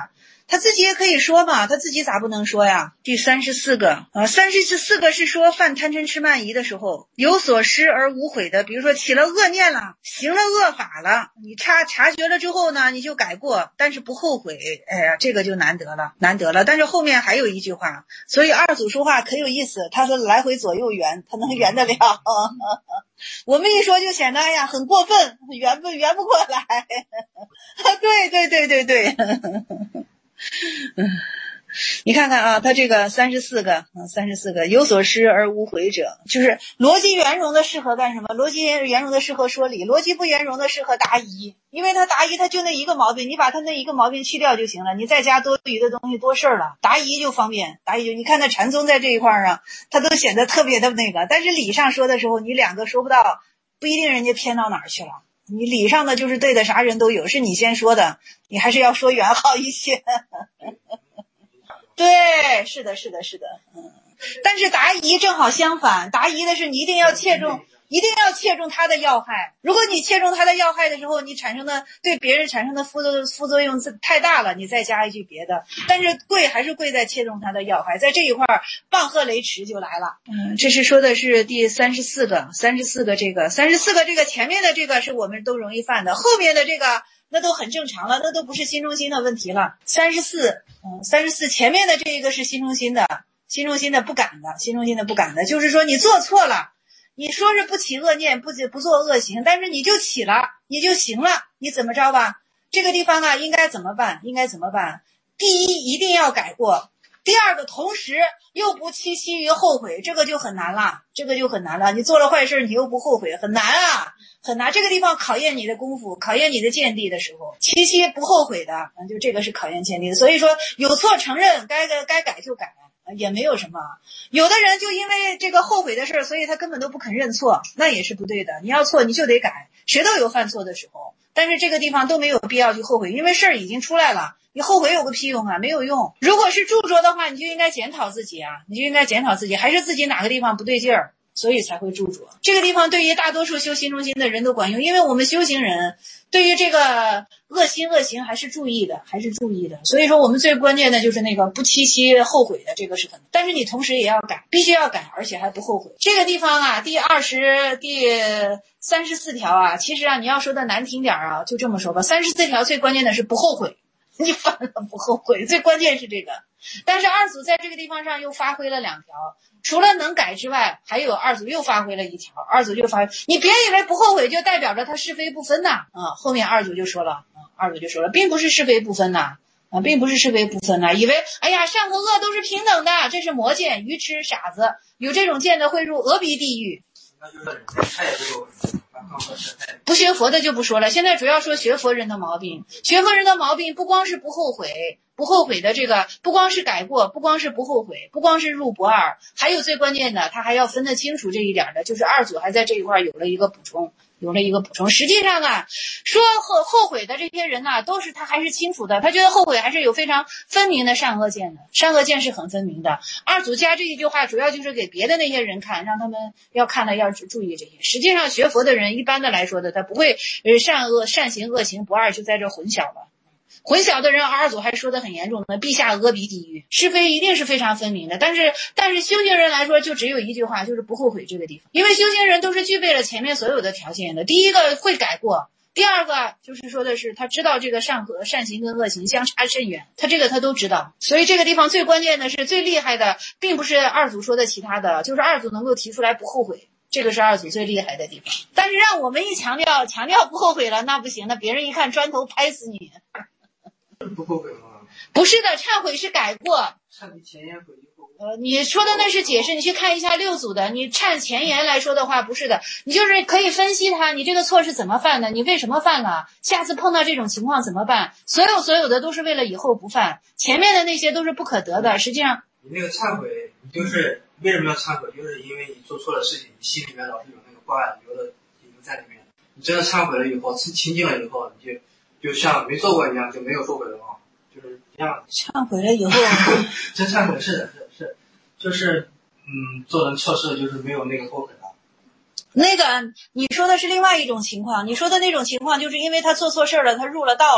他自己也可以说嘛，他自己咋不能说呀？第三十四个啊，三十四个是说犯贪嗔痴慢疑的时候有所失而无悔的，比如说起了恶念了，行了恶法了，你察察觉了之后呢，你就改过，但是不后悔，哎呀，这个就难得了，难得了。但是后面还有一句话，所以二祖说话可有意思，他说来回左右圆，他能圆得了。我们一说就显得哎呀很过分，圆不圆不过来。对对对对对。你看看啊，他这个三十四个啊，三十四个有所失而无悔者，就是逻辑圆融的适合干什么？逻辑圆融的适合说理，逻辑不圆融的适合答疑，因为他答疑他就那一个毛病，你把他那一个毛病去掉就行了，你再加多余的东西多事儿了，答疑就方便，答疑就你看他禅宗在这一块上，他都显得特别的那个，但是理上说的时候，你两个说不到，不一定人家偏到哪儿去了。你理上的就是对的，啥人都有，是你先说的，你还是要说圆好一些。对，是的，是的，是的，嗯。但是答疑正好相反，答疑的是你一定要切中，一定要切中他的要害。如果你切中他的要害的时候，你产生的对别人产生的副作副作用太大了，你再加一句别的。但是贵还是贵在切中他的要害，在这一块棒喝雷池就来了。嗯，这是说的是第三十四个，三十四个这个，三十四个这个前面的这个是我们都容易犯的，后面的这个。那都很正常了，那都不是心中心的问题了。三十四，嗯，三十四前面的这一个是心中心的，心中心的不敢的，心中心的不敢的，就是说你做错了，你说是不起恶念，不不做恶行，但是你就起了，你就行了，你怎么着吧？这个地方啊，应该怎么办？应该怎么办？第一，一定要改过。第二个，同时又不戚戚于后悔，这个就很难了，这个就很难了。你做了坏事，你又不后悔，很难啊。很难，这个地方考验你的功夫，考验你的见地的时候，期期不后悔的，就这个是考验见地的。所以说有错承认，该该该改就改，也没有什么。有的人就因为这个后悔的事，所以他根本都不肯认错，那也是不对的。你要错你就得改，谁都有犯错的时候，但是这个地方都没有必要去后悔，因为事儿已经出来了，你后悔有个屁用啊，没有用。如果是著着的话，你就应该检讨自己啊，你就应该检讨自己，还是自己哪个地方不对劲儿。所以才会著着。这个地方对于大多数修心中心的人都管用，因为我们修行人对于这个恶心恶行还是注意的，还是注意的。所以说我们最关键的就是那个不期期后悔的，这个是很，但是你同时也要改，必须要改，而且还不后悔。这个地方啊，第二十、第三十四条啊，其实啊，你要说的难听点啊，就这么说吧，三十四条最关键的是不后悔。你犯了不后悔，最关键是这个。但是二祖在这个地方上又发挥了两条，除了能改之外，还有二祖又发挥了一条，二祖又发挥，你别以为不后悔就代表着他是非不分呐，啊，后面二祖就说了，啊，二祖就说了，并不是是非不分呐，啊，并不是是非不分呐，以为哎呀善和恶都是平等的，这是魔见、愚痴、傻子，有这种见的会入峨鼻地狱。 那就是他也不够。 不学佛的就不说了，现在主要说学佛人的毛病。学佛人的毛病不光是不后悔，不后悔的这个不光是改过，不光是不后悔，不光是入不二，还有最关键的，他还要分得清楚这一点的，就是二祖还在这一块有了一个补充，有了一个补充。实际上啊，说后后悔的这些人呐、啊，都是他还是清楚的，他觉得后悔还是有非常分明的善恶见的，善恶见是很分明的。二祖加这一句话，主要就是给别的那些人看，让他们要看了要注意这些。实际上学佛的人，一般的来说的，他不会呃善恶善行恶行不二就在这混淆了。混淆的人，二祖还说得很严重的，必下阿鼻地狱，是非一定是非常分明的。但是但是修行人来说，就只有一句话，就是不后悔这个地方。因为修行人都是具备了前面所有的条件的，第一个会改过，第二个就是说的是他知道这个善和善行跟恶行相差甚远，他这个他都知道。所以这个地方最关键的是最厉害的，并不是二祖说的其他的，就是二祖能够提出来不后悔。这个是二祖最厉害的地方。但是让我们一强调强调不后悔了，那不行，那别人一看砖头拍死你。 不后悔吗？ 不是的，忏悔是改过。 忏悔前言悔后悔。 呃，你说的那是解释，你去看一下六祖的。你忏前言来说的话，不是的，你就是可以分析他，你这个错是怎么犯的，你为什么犯了，下次碰到这种情况怎么办？所有所有的都是为了以后不犯，前面的那些都是不可得的。实际上， 你那个忏悔，你就是为什么要忏悔？就是因为你做错了事情，你心里面老是有那个挂碍，留的已经在里面。你真的忏悔了以后，清净了以后，你就。就像没做过一样，就没有后悔了嘛，就是一样。 忏悔了以后， 真忏悔是的，是是，就是嗯，做人错事就是没有那个后悔了。 那个你说的是另外一种情况，你说的那种情况就是因为他做错事了，他入了道了，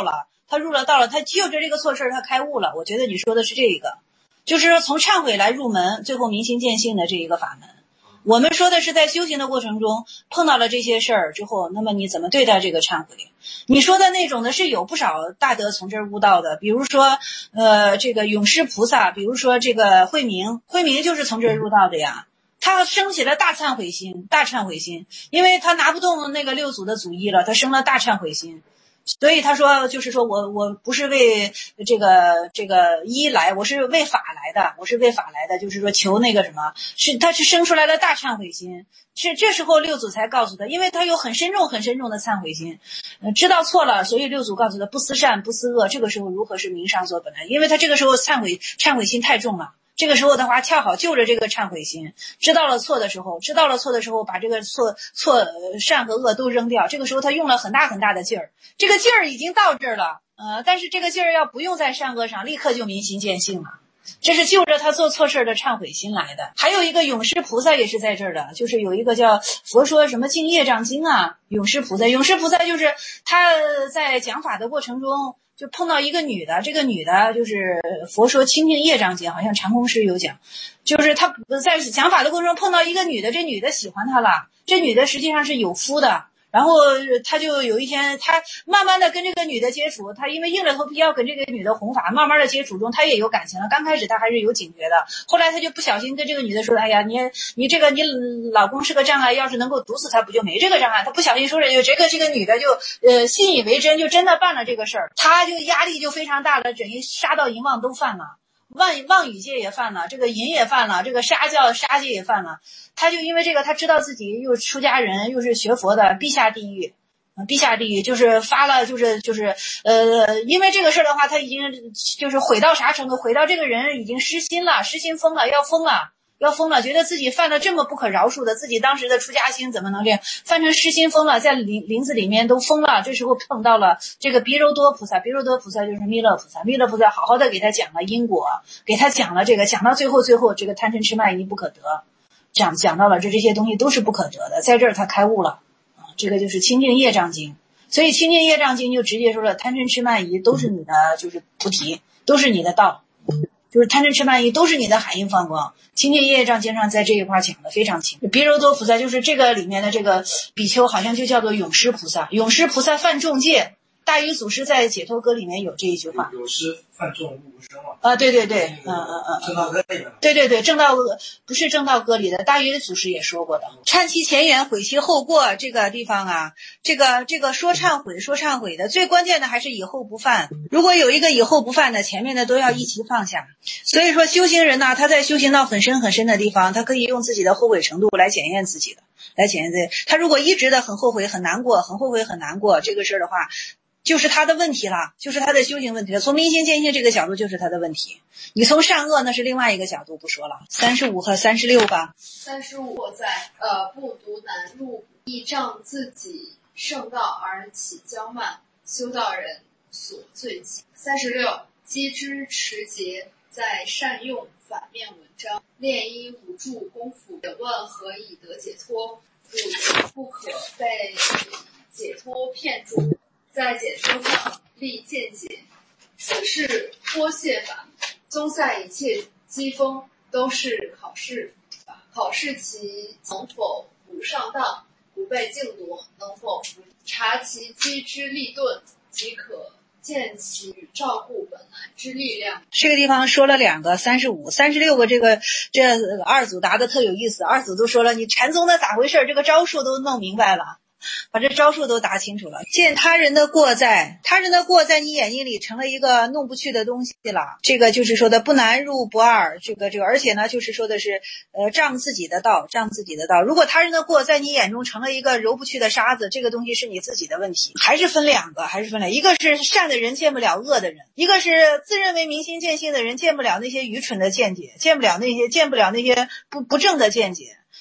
他入了道了，他就着这个错事他开悟了。我觉得你说的是这个，就是说从忏悔来入门，最后明心见性的这一个法门。我们说的是在修行的过程中碰到了这些事儿之后，那么你怎么对待这个忏悔？你说的那种的是有不少大德从这儿悟道的，比如说呃这个永施菩萨，比如说这个慧明，慧明就是从这儿入道的呀。他升起了大忏悔心，大忏悔心，因为他拿不动那个六祖的祖义了，他生了大忏悔心。所以他说，就是说我我不是为这个这个一来，我是为法来的，我是为法来的，就是说求那个什么，是他是生出来了大忏悔心。是这时候六祖才告诉他，因为他有很深重很深重的忏悔心，呃，知道错了，所以六祖告诉他不思善不思恶，这个时候如何是明上所本来？因为他这个时候忏悔忏悔心太重了。这个时候的话，恰好就着这个忏悔心，知道了错的时候，知道了错的时候，把这个错错善和恶都扔掉。这个时候他用了很大很大的劲儿，这个劲儿已经到这儿了，呃，但是这个劲儿要不用在善恶上，立刻就明心见性了。这是就着他做错事的忏悔心来的。还有一个永施菩萨也是在这儿的，就是有一个叫佛说什么净业障经啊，永施菩萨，永施菩萨就是他在讲法的过程中。就碰到一个女的，这个女的就是佛说清净业障经，好像长空师有讲，就是他在讲法的过程中碰到一个女的，这女的喜欢他了，这女的实际上是有夫的，然后他就有一天他慢慢的跟这个女的接触，他因为硬着头皮要跟这个女的弘法，慢慢的接触中他也有感情了，刚开始他还是有警觉的，后来他就不小心跟这个女的说，哎呀你你这个你老公是个障碍，要是能够毒死他不就没这个障碍，他不小心说了就这个这个女的就呃信以为真，就真的办了这个事儿，他就压力就非常大了，等于杀盗淫妄都犯了，妄妄语戒也犯了，这个淫也犯了，这个杀教杀戒也犯了，他就因为这个他知道自己又是出家人又是学佛的，必下地狱，必下地狱，就是发了就是就是呃因为这个事儿的话他已经就是毁到啥程度，毁到这个人已经失心了，失心疯了，要疯了要疯了，觉得自己犯了这么不可饶恕的，自己当时的出家心怎么能这样，犯成失心疯了，在林林子里面都疯了。这时候碰到了这个毗柔多菩萨，毗柔多菩萨就是弥勒菩萨，弥勒菩萨好好的给他讲了因果，给他讲了这个，讲到最后最后这个贪嗔痴慢疑不可得，讲讲到了这这些东西都是不可得的，在这儿他开悟了啊，这个就是清净业障经。所以清净业障经就直接说了，贪嗔痴慢疑都是你的就是菩提，都是你的道，就是贪嗔痴慢疑都是你的海印放光。清净业障经上在这一块讲的非常清。毗柔多菩萨就是这个里面的这个比丘，好像就叫做永施菩萨。永施菩萨犯众戒，大禹祖师在解脱歌里面有这一句话， 有施犯众悟无生嘛。 啊，对对对，嗯嗯嗯， 正道歌里的。 对对对，正道不是正道歌里的，大禹祖师也说过的。忏其前缘，悔其后过，这个地方啊，这个这个说忏悔说忏悔的，最关键的还是以后不犯。如果有一个以后不犯的，前面的都要一起放下。所以说修行人呢，他在修行到很深很深的地方，他可以用自己的后悔程度来检验自己的，来检验自己。他如果一直的很后悔很难过，很后悔很难过这个事儿的话，就是他的问题了，就是他的修行问题了。从明心见性这个角度就是他的问题，你从善恶那是另外一个角度不说了。三十五和三十六吧。 三十五在呃不独难入，依仗自己圣道而起骄慢，修道人所最忌。三十六机知持节，在善用反面文章，练一无助功夫，问何以得解脱？不不可被解脱骗住，在解脱上立见解，此事脱卸法。宗赛一切机锋，都是考试法。考试其能否不上当，不被竞夺，能否察其机之利钝，即可见其与照顾本来之力量。 这个地方说了两个三十五、三十六个，这个这二祖答的特有意思。二祖都说了，你禅宗的咋回事？这个招数都弄明白了。把这招数都答清楚了，见他人的过在，他人的过在你眼睛里成了一个弄不去的东西了。这个就是说的不难入不二，这个这个，而且呢，就是说的是，呃，仗自己的道，仗自己的道。如果他人的过在你眼中成了一个揉不去的沙子，这个东西是你自己的问题。还是分两个，还是分两个，一个是善的人见不了恶的人，一个是自认为明心见性的人见不了那些愚蠢的见解，见不了那些见不了那些不不正的见解。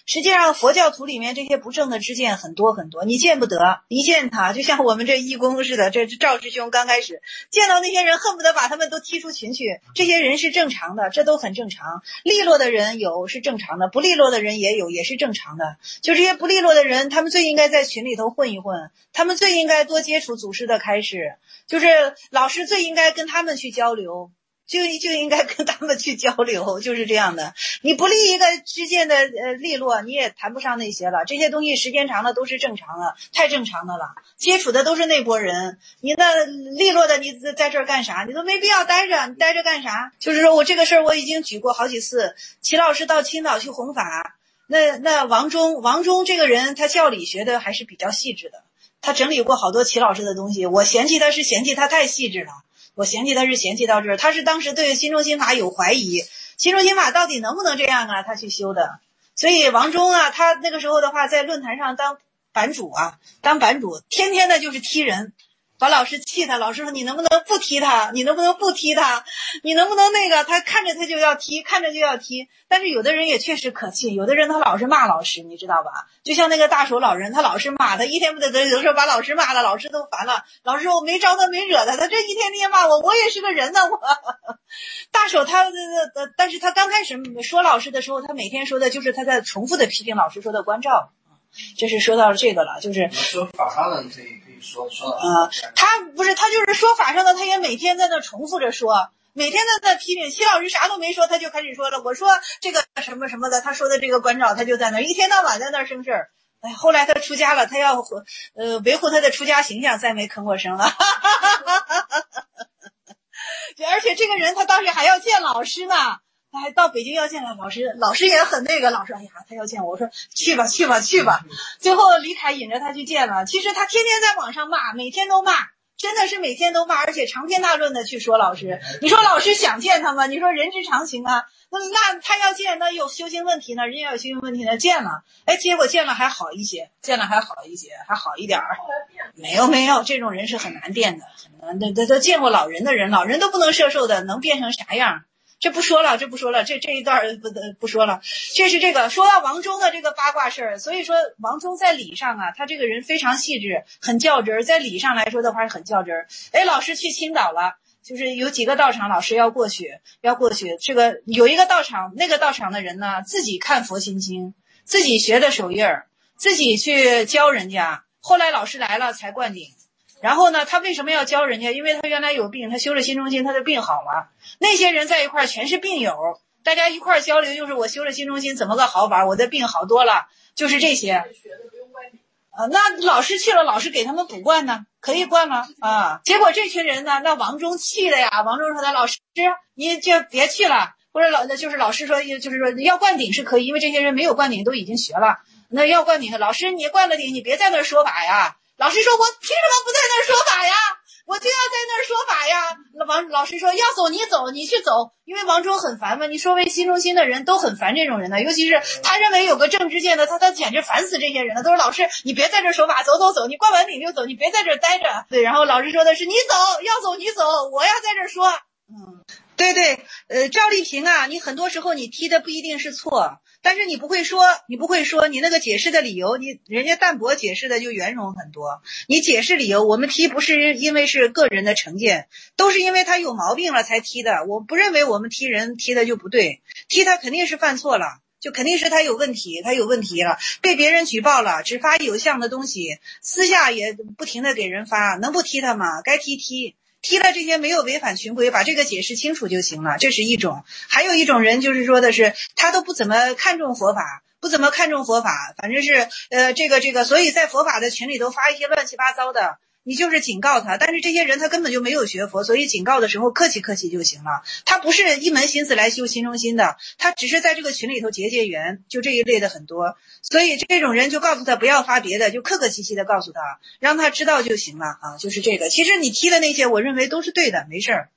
实际上佛教徒里面这些不正的知见很多很多，你见不得，一见他就像我们这义工似的，这赵师兄刚开始见到那些人恨不得把他们都踢出群去，这些人是正常的，这都很正常。利落的人有是正常的，不利落的人也有，也是正常的。就这些不利落的人，他们最应该在群里头混一混，他们最应该多接触祖师的开示，就是老师最应该跟他们去交流，就就应该跟他们去交流，就是这样的。你不立一个知见的呃利落，你也谈不上那些了。这些东西时间长了都是正常的，太正常的了。接触的都是那波人，你那利落的你在这儿干啥？你都没必要待着，你待着干啥？就是说我这个事儿我已经举过好几次，齐老师到青岛去弘法，那那王忠王忠这个人他教理学的还是比较细致的，他整理过好多齐老师的东西，我嫌弃他是嫌弃他太细致了。我嫌弃他是嫌弃到这儿，他是当时对心中心法有怀疑，心中心法到底能不能这样啊？他去修的。所以王忠啊，他那个时候的话，在论坛上当版主啊，当版主，天天的就是踢人，把老师气他。老师说你能不能不踢他？你能不能不踢他？你能不能那个？他看着他就要踢，看着就要踢。但是有的人也确实可气，有的人他老是骂老师，你知道吧？就像那个大手老人，他老是骂他，一天不得得，有的时候把老师骂了，老师都烦了。老师说我没招他，没惹他，他这一天天骂我，我也是个人呢，我。大手他，但是他刚开始说老师的时候，他每天说的就是他在重复的批评老师说的关照。这是说到这个了，就是说法上的，你可以可以说说啊、呃，他不是他就是说法上的，他也每天在那重复着说，每天在那批评。齐老师啥都没说，他就开始说了。我说这个什么什么的，他说的这个关照，他就在那一天到晚在那生事儿。哎，后来他出家了，他要呃维护他的出家形象，再没吭过声了。而且这个人他当时还要见老师呢。还到北京要见了老师，老师也很那个，老师哎呀他要见我，我说去吧去吧去吧。最后李凯引着他去见了，其实他天天在网上骂，每天都骂，真的是每天都骂，而且长篇大论的去说老师。你说老师想见他吗？你说人之常情啊。那那他要见，那有修行问题呢，人家有修行问题呢，见了，哎，结果见了还好一些，见了还好一些，还好一点儿。没有没有，这种人是很难变的，很难的。都见过老人的人，老人都不能摄受的，能变成啥样？这不说了，这不说了，这这一段不不说了。这是这个说到王忠的这个八卦事儿，所以说王忠在理上啊，他这个人非常细致，很较真儿。在理上来说的话是很较真儿。哎，老师去青岛了，就是有几个道场老师要过去，要过去。这个有一个道场，那个道场的人呢，自己看佛心经，自己学的手印儿，自己去教人家。后来老师来了才灌顶。然后呢，他为什么要教人家？因为他原来有病，他修了心中心，他的病好了。那些人在一块儿全是病友，大家一块儿交流，就是我修了心中心怎么个好法，我的病好多了，就是这些。啊，那老师去了，老师给他们补灌呢，可以灌了啊。结果这群人呢，那王忠气的呀，王忠说他老师你就别去了，或者老就是老师说就是说要灌顶是可以，因为这些人没有灌顶都已经学了，那要灌顶，老师你灌了顶，你别在那儿说法呀。老师说我凭什么不在那儿说法呀？我就要在那儿说法呀。王老师说要走你走，你去走，因为王忠很烦嘛。你说为心中心的人都很烦这种人的，尤其是他认为有个正知见的，他他简直烦死这些人了。都说老师你别在这儿说法，走走走，你灌完顶就走，你别在这儿待着。对，然后老师说的是你走，要走你走，我要在这儿说。嗯，对对，呃，赵丽萍啊，你很多时候你踢的不一定是错。但是你不会说，你不会说，你那个解释的理由，你人家淡泊解释的就圆融很多。你解释理由，我们踢不是因为是个人的成见，都是因为他有毛病了才踢的。我不认为我们踢人踢的就不对，踢他肯定是犯错了，就肯定是他有问题，他有问题了，被别人举报了，只发有相的东西，私下也不停的给人发，能不踢他吗？该踢踢。踢了这些没有违反群规，把这个解释清楚就行了，这是一种。还有一种人就是说的是他都不怎么看重佛法，不怎么看重佛法，反正是呃这个这个，所以在佛法的群里头发一些乱七八糟的，你就是警告他。但是这些人他根本就没有学佛，所以警告的时候客气客气就行了。他不是一门心思来修心中心的，他只是在这个群里头结结缘，就这一类的很多。所以这种人就告诉他不要发别的，就客客气气的告诉他，让他知道就行了啊，就是这个。其实你踢的那些我认为都是对的，没事儿。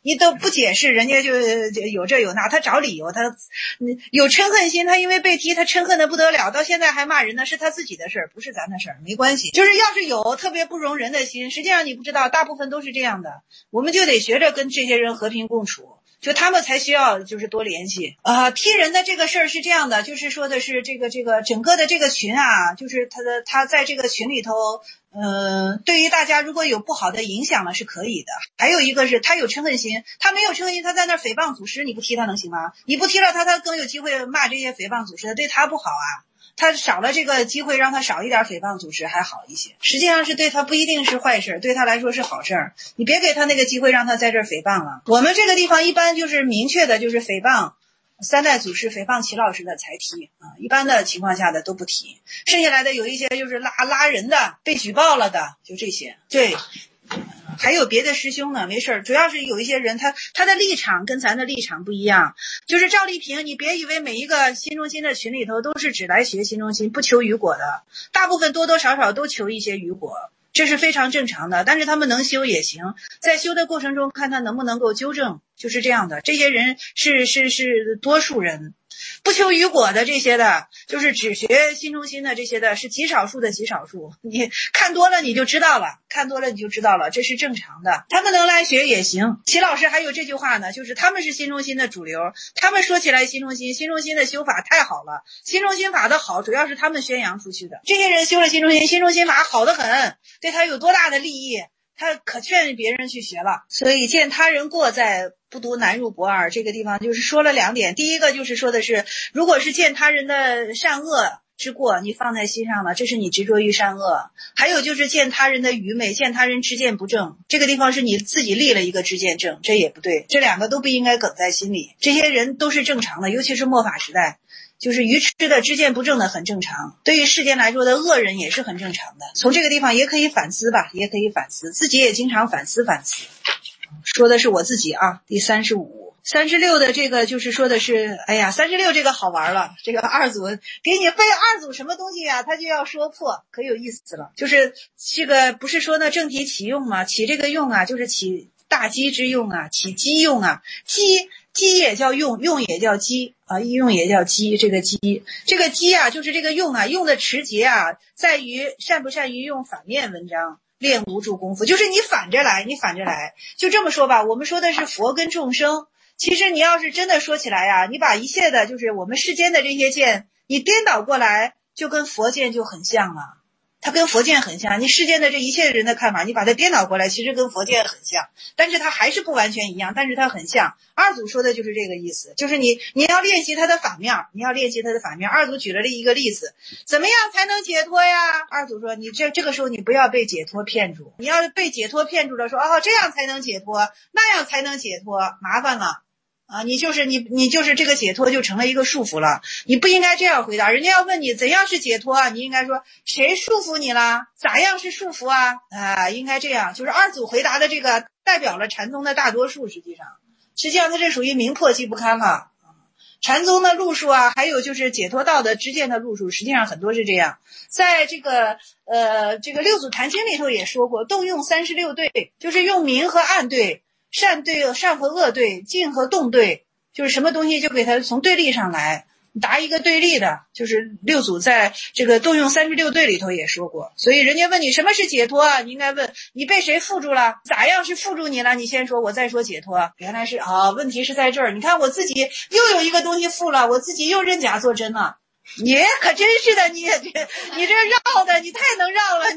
你都不解释，人家就有这有那，他找理由，他有嗔恨心，他因为被踢，他嗔恨的不得了，到现在还骂人呢，是他自己的事儿，不是咱的事儿，没关系。就是要是有特别不容人的心，实际上你不知道，大部分都是这样的，我们就得学着跟这些人和平共处。就他们才需要就是多联系啊、呃。踢人的这个事儿是这样的，就是说的是这个这个整个的这个群啊，就是他的他在这个群里头，呃，对于大家如果有不好的影响了是可以的。还有一个是他有嗔恨心，他没有嗔恨心，他在那诽谤祖师，你不踢他能行吗？你不踢了他，他更有机会骂这些诽谤祖师，对他不好啊。他少了这个机会，让他少一点诽谤祖师还好一些，实际上是对他不一定是坏事，对他来说是好事儿。你别给他那个机会让他在这儿诽谤了。我们这个地方一般就是明确的就是诽谤三代祖师、诽谤齐老师的才提啊，一般的情况下的都不提。剩下来的有一些就是拉拉人的、被举报了的，就这些。对。还有别的师兄呢，没事，主要是有一些人他他的立场跟咱的立场不一样。就是赵丽萍，你别以为每一个新中心的群里头都是只来学新中心不求于果的，大部分多多少少都求一些于果，这是非常正常的。但是他们能修也行，在修的过程中看他能不能够纠正，就是这样的。这些人是是是多数人，不求于果的这些的，就是只学新中心的这些的是极少数的极少数。你看多了你就知道了，看多了你就知道了，这是正常的。他们能来学也行。齐老师还有这句话呢，就是他们是新中心的主流，他们说起来新中心，新中心的修法太好了，新中心法的好主要是他们宣扬出去的。这些人修了新中心，新中心法好得很，对他有多大的利益，他可劝别人去学了。所以见他人过在不读难入博二，这个地方就是说了两点。第一个就是说的是，如果是见他人的善恶之过你放在心上了，这是你执着于善恶。还有就是见他人的愚昧，见他人知见不正，这个地方是你自己立了一个知见正，这也不对，这两个都不应该梗在心里。这些人都是正常的，尤其是末法时代，就是愚痴的知见不正的很正常，对于世间来说的恶人也是很正常的。从这个地方也可以反思吧，也可以反思，自己也经常反思反思。说的是我自己啊。第三十五、三十六的这个就是说的是，哎呀，三十六这个好玩了，这个二组给你背二组什么东西啊，他就要说破，可有意思了。就是这个不是说呢正题起用吗？起这个用啊，就是起大机之用啊，起机用啊，机机也叫用，用也叫机啊，一用也叫机。这个机，这个机啊，就是这个用啊，用的持节啊，在于善不善于用反面文章。练无助功夫，就是你反着来，你反着来，就这么说吧。我们说的是佛跟众生，其实你要是真的说起来呀、啊，你把一切的，就是我们世间的这些见，你颠倒过来，就跟佛见就很像了。它跟佛见很像，你世间的这一切人的看法，你把它颠倒过来，其实跟佛见很像，但是它还是不完全一样，但是它很像。二祖说的就是这个意思，就是你你要练习它的反面，你要练习它的反面。二祖举了一个例子，怎么样才能解脱呀？二祖说，你这这个时候你不要被解脱骗住，你要被解脱骗住了，说哦这样才能解脱，那样才能解脱，麻烦了。啊，你就是你，你就是这个解脱就成了一个束缚了。你不应该这样回答，人家要问你怎样是解脱啊，你应该说谁束缚你了？咋样是束缚啊？啊，应该这样。就是二祖回答的这个代表了禅宗的大多数，实际上，实际上它这属于名破既不堪了。禅宗的路数啊，还有就是解脱道的知见的路数，实际上很多是这样。在这个呃这个六祖坛经里头也说过，动用三十六对，就是用明和暗对。善对善和恶对，静和动对，就是什么东西就给它从对立上来答一个对立的，就是六祖在这个动用三十六对里头也说过。所以人家问你什么是解脱啊，你应该问你被谁缚住了，咋样是缚住你了，你先说，我再说解脱。原来是啊、哦，问题是在这儿。你看我自己又有一个东西缚了，我自己又认假做真了。你可真是的，你这你这绕的，你太能绕了，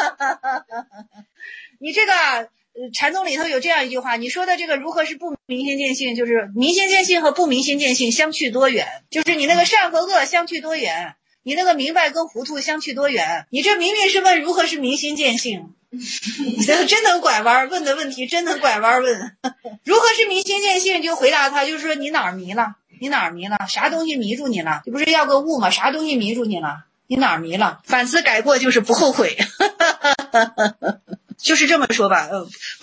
你你这个。禅宗里头有这样一句话，你说的这个如何是不明心见性，就是明心见性和不明心见性相去多远，就是你那个善和恶相去多远，你那个明白跟糊涂相去多远。你这明明是问如何是明心见性，你这真能拐弯，问的问题真能拐弯问。如何是明心见性，就回答他，就是说你哪儿迷了，你哪儿迷了，啥东西迷住你了，这不是要个悟吗？啥东西迷住你了，你哪儿迷了？反思改过就是不后悔。就是这么说吧，呃，不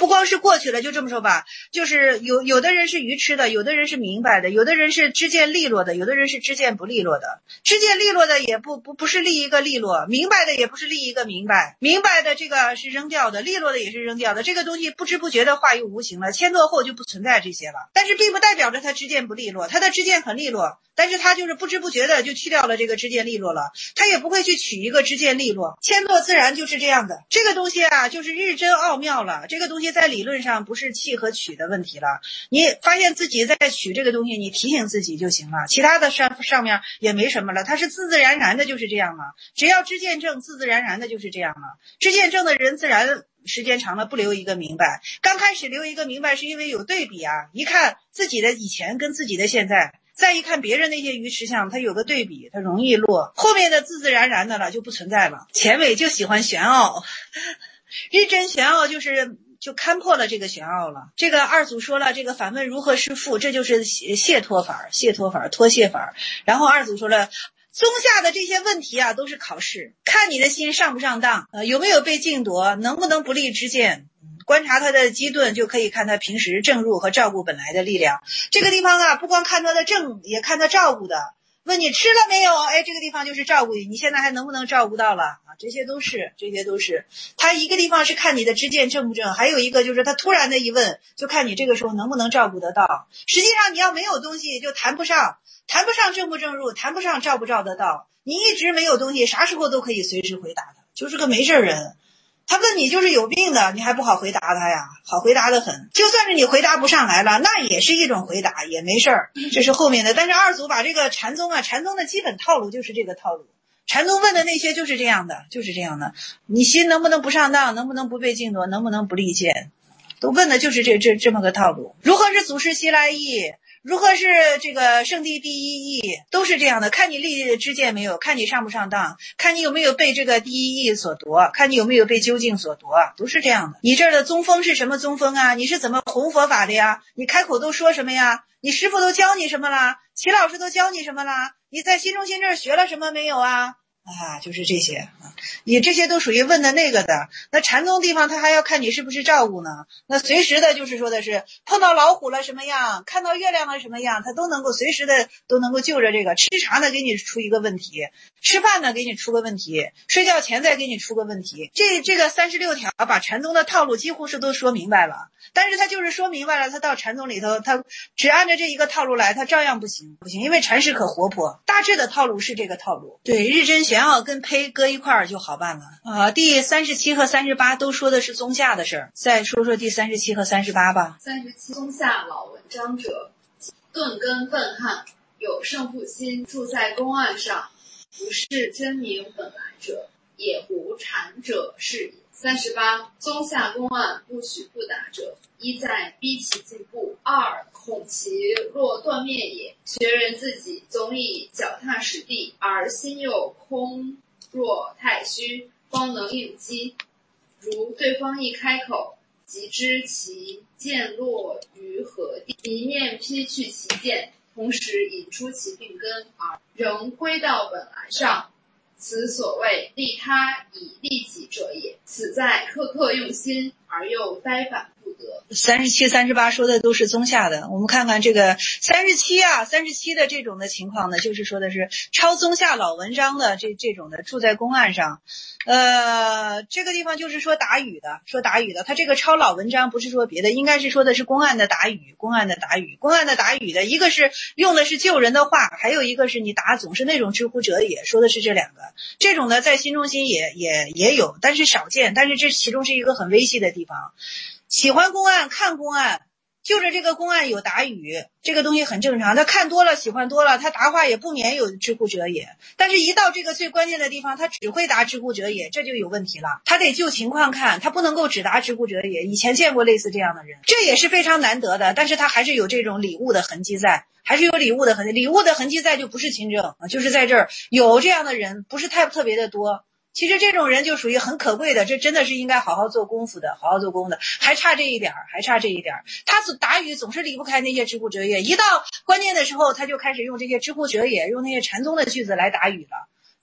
不光是过去了，就这么说吧，就是有有的人是愚痴的，有的人是明白的，有的人是知见利落的，有的人是知见不利落的。知见利落的也不不不是立一个利落，明白的也不是立一个明白，明白的这个是扔掉的，利落的也是扔掉的。这个东西不知不觉的化于无形了，迁落后就不存在这些了。但是并不代表着他知见不利落，他的知见很利落，但是他就是不知不觉的就去掉了这个知见利落了，他也不会去取一个知见利落，迁落自然就是这样的。这个东西啊，就是日真奥妙了。这个东西在理论上不是弃和取的问题了，你发现自己在取这个东西，你提醒自己就行了，其他的上上面也没什么了，它是自自然然的就是这样了。只要知见正，自自然然的就是这样了。知见正的人自然时间长了不留一个明白，刚开始留一个明白是因为有对比啊，一看自己的以前跟自己的现在，再一看别人那些鱼池项，它有个对比，它容易落，后面的自自然然的了就不存在了。钱伟就喜欢玄奥，日真玄奥就是就看破了这个玄奥了。这个二祖说了，这个反问如何是复，这就是解脱法，解脱法，脱卸法。然后二祖说了，宗下的这些问题啊，都是考试，看你的心上不上当，呃，有没有被竞夺，能不能不立知见。观察他的机顿，就可以看他平时正入和照顾本来的力量。这个地方啊，不光看他的正，也看他照顾的。问你吃了没有？哎，这个地方就是照顾你，你现在还能不能照顾到了啊？这些都是，这些都是。他一个地方是看你的知见正不正，还有一个就是他突然的一问，就看你这个时候能不能照顾得到。实际上你要没有东西，就谈不上，谈不上正不正入，谈不上照不照得到。你一直没有东西，啥时候都可以随时回答的，就是个没事人。他问你就是有病的，你还不好回答他呀？好回答的很。就算是你回答不上来了，那也是一种回答，也没事儿。这是后面的。但是二祖把这个禅宗啊，禅宗的基本套路就是这个套路。禅宗问的那些就是这样的，就是这样的。你心能不能不上当，能不能不被竞夺，能不能不利剑，都问的就是这这这么个套路。如何是祖师西来意？如何是这个圣地第一义，都是这样的，看你立知见没有，看你上不上当，看你有没有被这个第一义所夺，看你有没有被究竟所夺，都是这样的。你这儿的宗风是什么宗风啊？你是怎么弘佛法的呀？你开口都说什么呀？你师父都教你什么啦？齐老师都教你什么啦？你在新中心这儿学了什么没有啊？啊，就是这些啊，你这些都属于问的那个的。那禅宗地方他还要看你是不是照顾呢，那随时的就是说的是碰到老虎了什么样，看到月亮了什么样，他都能够随时的都能够就着这个。吃茶呢给你出一个问题，吃饭呢给你出个问题，睡觉前再给你出个问题。这这个三十六条把禅宗的套路几乎是都说明白了，但是他就是说明白了，他到禅宗里头他只按照这一个套路来，他照样不行不行，因为禅师可活泼，大致的套路是这个套路。对，日真玄奥跟胚搁一块儿就好办了啊。第三十七和三十八都说的是宗下的事儿，再说说第三十七和三十八吧。 三十七，宗下老文章者，顿根笨汉，有胜负心，住在公案上，不是真名本来者，也无禅者是也。三十八，宗下公案不许不达者，一在逼其进步，二恐其若断灭也。学人自己总以脚踏实地，而心又空若太虚，方能应机。如对方一开口，即知其剑落于何地，一面劈去其剑，同时引出其病根，而仍归到本来上。此所谓利他以利己者也。此在刻刻用心，而又呆板不得。 三十七、三十八说的都是宗下的，我们看看这个三十七啊，三十七的这种的情况呢，就是说的是抄宗下老文章的这这种的住在公案上。呃，这个地方就是说答语的，说答语的，他这个抄老文章不是说别的，应该是说的是公案的答语，公案的答语，公案的答语的，一个是用的是救人的话，还有一个是你答总是那种知乎者也，说的是这两个。这种呢，在新中心也也也有，但是少见，但是这其中是一个很微细的地方。喜欢公案，看公案，就着这个公案有答语，这个东西很正常。他看多了，喜欢多了，他答话也不免有知乎者也。但是一到这个最关键的地方，他只会答知乎者也，这就有问题了。他得就情况看，他不能够只答知乎者也。以前见过类似这样的人，这也是非常难得的，但是他还是有这种礼物的痕迹在。还是有礼物的痕迹，礼物的痕迹在就不是亲政啊，就是在这儿有这样的人，不是太特别的多。其实这种人就属于很可贵的，这真的是应该好好做功夫的，好好做功夫的，还差这一点还差这一点他答语总是离不开那些知乎者也，一到关键的时候，他就开始用这些知乎者也，用那些禅宗的句子来答语了。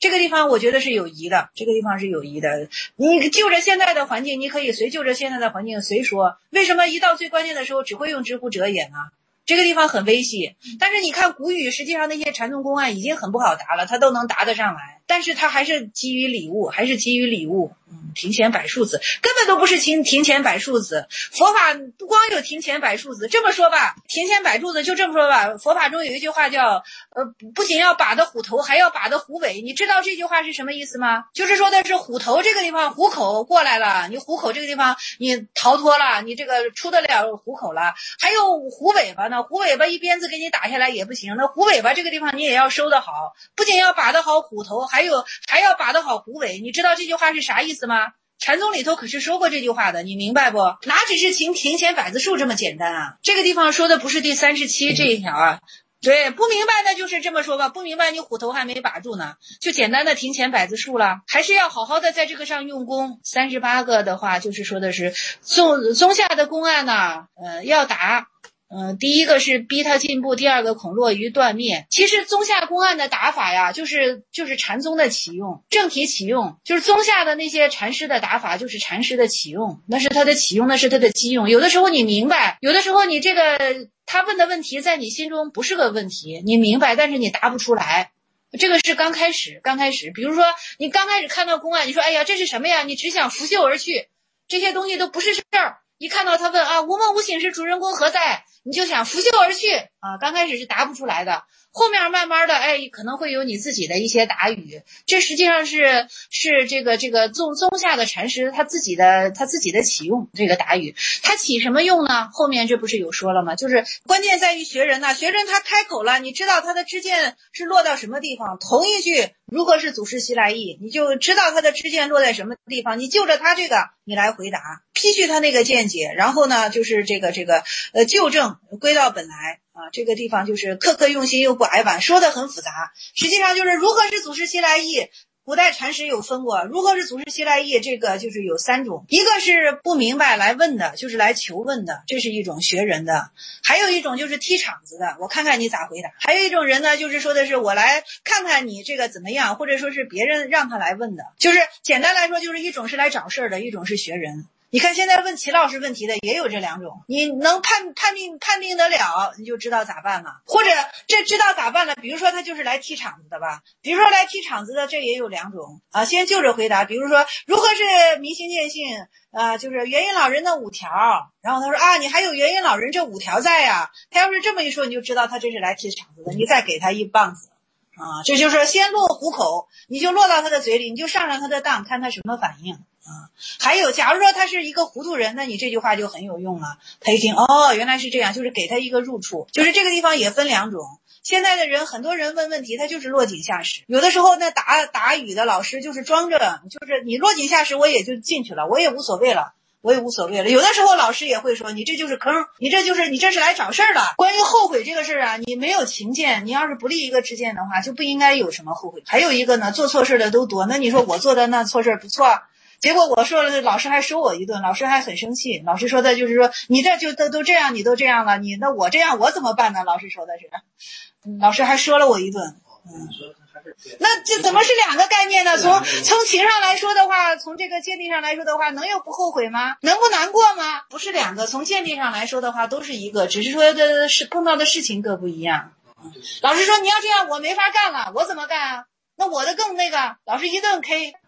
这个地方我觉得是有疑的，这个地方是有疑的。你就着现在的环境，你可以随就着现在的环境随说，为什么一到最关键的时候只会用知乎者也呢？这个地方很微细，但是你看古语，实际上那些禅宗公案已经很不好答了，他都能答得上来，但是他还是基于礼物，还是基于礼物。嗯，庭前百树子根本都不是庭庭前百树子，佛法不光有庭前百树子，这么说吧，庭前百树子就这么说吧，佛法中有一句话叫呃，不仅要把的虎头，还要把的虎尾。你知道这句话是什么意思吗？就是说的是虎头这个地方虎口过来了，你虎口这个地方你逃脱了，你这个出得了虎口了，还有虎尾巴呢，虎尾巴一鞭子给你打下来也不行，那虎尾巴这个地方你也要收得好，不仅要把得好虎头，还有还要把得好虎尾。你知道这句话是啥意思吗？禅宗里头可是说过这句话的，你明白不？哪只是庭庭前百子树这么简单啊？这个地方说的不是第三十七这一条啊。对，不明白那就是这么说吧，不明白你虎头还没把住呢，就简单的庭前百子树了，还是要好好的在这个上用功。三十八个的话就是说的是宗宗下的公案呢，呃，要答。嗯，第一个是逼他进步，第二个恐落于断灭。其实宗下公案的打法呀，就是就是禅宗的启用，正体启用，就是宗下的那些禅师的打法，就是禅师的启用，那是他的启用，那是他的机用。有的时候你明白，有的时候你这个他问的问题在你心中不是个问题，你明白，但是你答不出来。这个是刚开始，刚开始，比如说你刚开始看到公案，你说哎呀这是什么呀？你只想拂袖而去，这些东西都不是事儿。一看到他问啊无梦无醒是主人公何在，你就想拂袖而去啊，刚开始是答不出来的，后面慢慢的哎可能会有你自己的一些答语，这实际上是是这个这个宗宗下的禅师他自己的他自己的启用这个答语，他起什么用呢？后面这不是有说了吗？就是关键在于学人呐，学人他开口了，你知道他的知见是落到什么地方，同一句如何是祖师西来意，你就知道他的知见落在什么地方，你就着他这个你来回答，批许他那个见解，然后呢就是这个这个呃纠正归到本来啊，这个地方就是刻刻用心又不矮板，说的很复杂，实际上就是如何是祖师西来意。古代禅师有分过，如何是祖师西来意，这个就是有三种，一个是不明白来问的，就是来求问的，这是一种学人的，还有一种就是踢场子的，我看看你咋回答，还有一种人呢就是说的是我来看看你这个怎么样，或者说是别人让他来问的，就是简单来说就是一种是来找事儿的，一种是学人。你看现在问齐老师问题的也有这两种，你能判判定判定得了，你就知道咋办了，或者这知道咋办了，比如说他就是来踢场子的吧，比如说来踢场子的，这也有两种啊。先就着回答，比如说如何是明心见性啊，就是元音老人的五条，然后他说啊你还有元音老人这五条在呀、啊，他要是这么一说，你就知道他这是来踢场子的，你再给他一棒子啊，这就是先落虎口，你就落到他的嘴里，你就上上他的当，看他什么反应。啊，还有，假如说他是一个糊涂人，那你这句话就很有用了。他一听，哦，原来是这样，就是给他一个入处。就是这个地方也分两种。现在的人，很多人问问题，他就是落井下石。有的时候那答答语的老师就是装着，就是你落井下石，我也就进去了，我也无所谓了。我也无所谓了。有的时候老师也会说，你这就是坑，你这就是你这是来找事儿的。关于后悔这个事儿啊，你没有情见，你要是不立一个知见的话，就不应该有什么后悔。还有一个呢，做错事的都多，那你说我做的那错事不错。结果我说了，老师还说我一顿，老师还很生气。老师说的就是说，你这就都都这样，你都这样了，你那我这样我怎么办呢？老师说的是，嗯、老师还说了我一顿。嗯，那这怎么是两个概念呢？从从情上来说的话，从这个见地上来说的话，能有不后悔吗？能不难过吗？不是两个，从见地上来说的话都是一个，只是说的是碰到的事情各不一样。老师说你要这样，我没法干了，我怎么干啊？那我的更那个，老师一顿 K。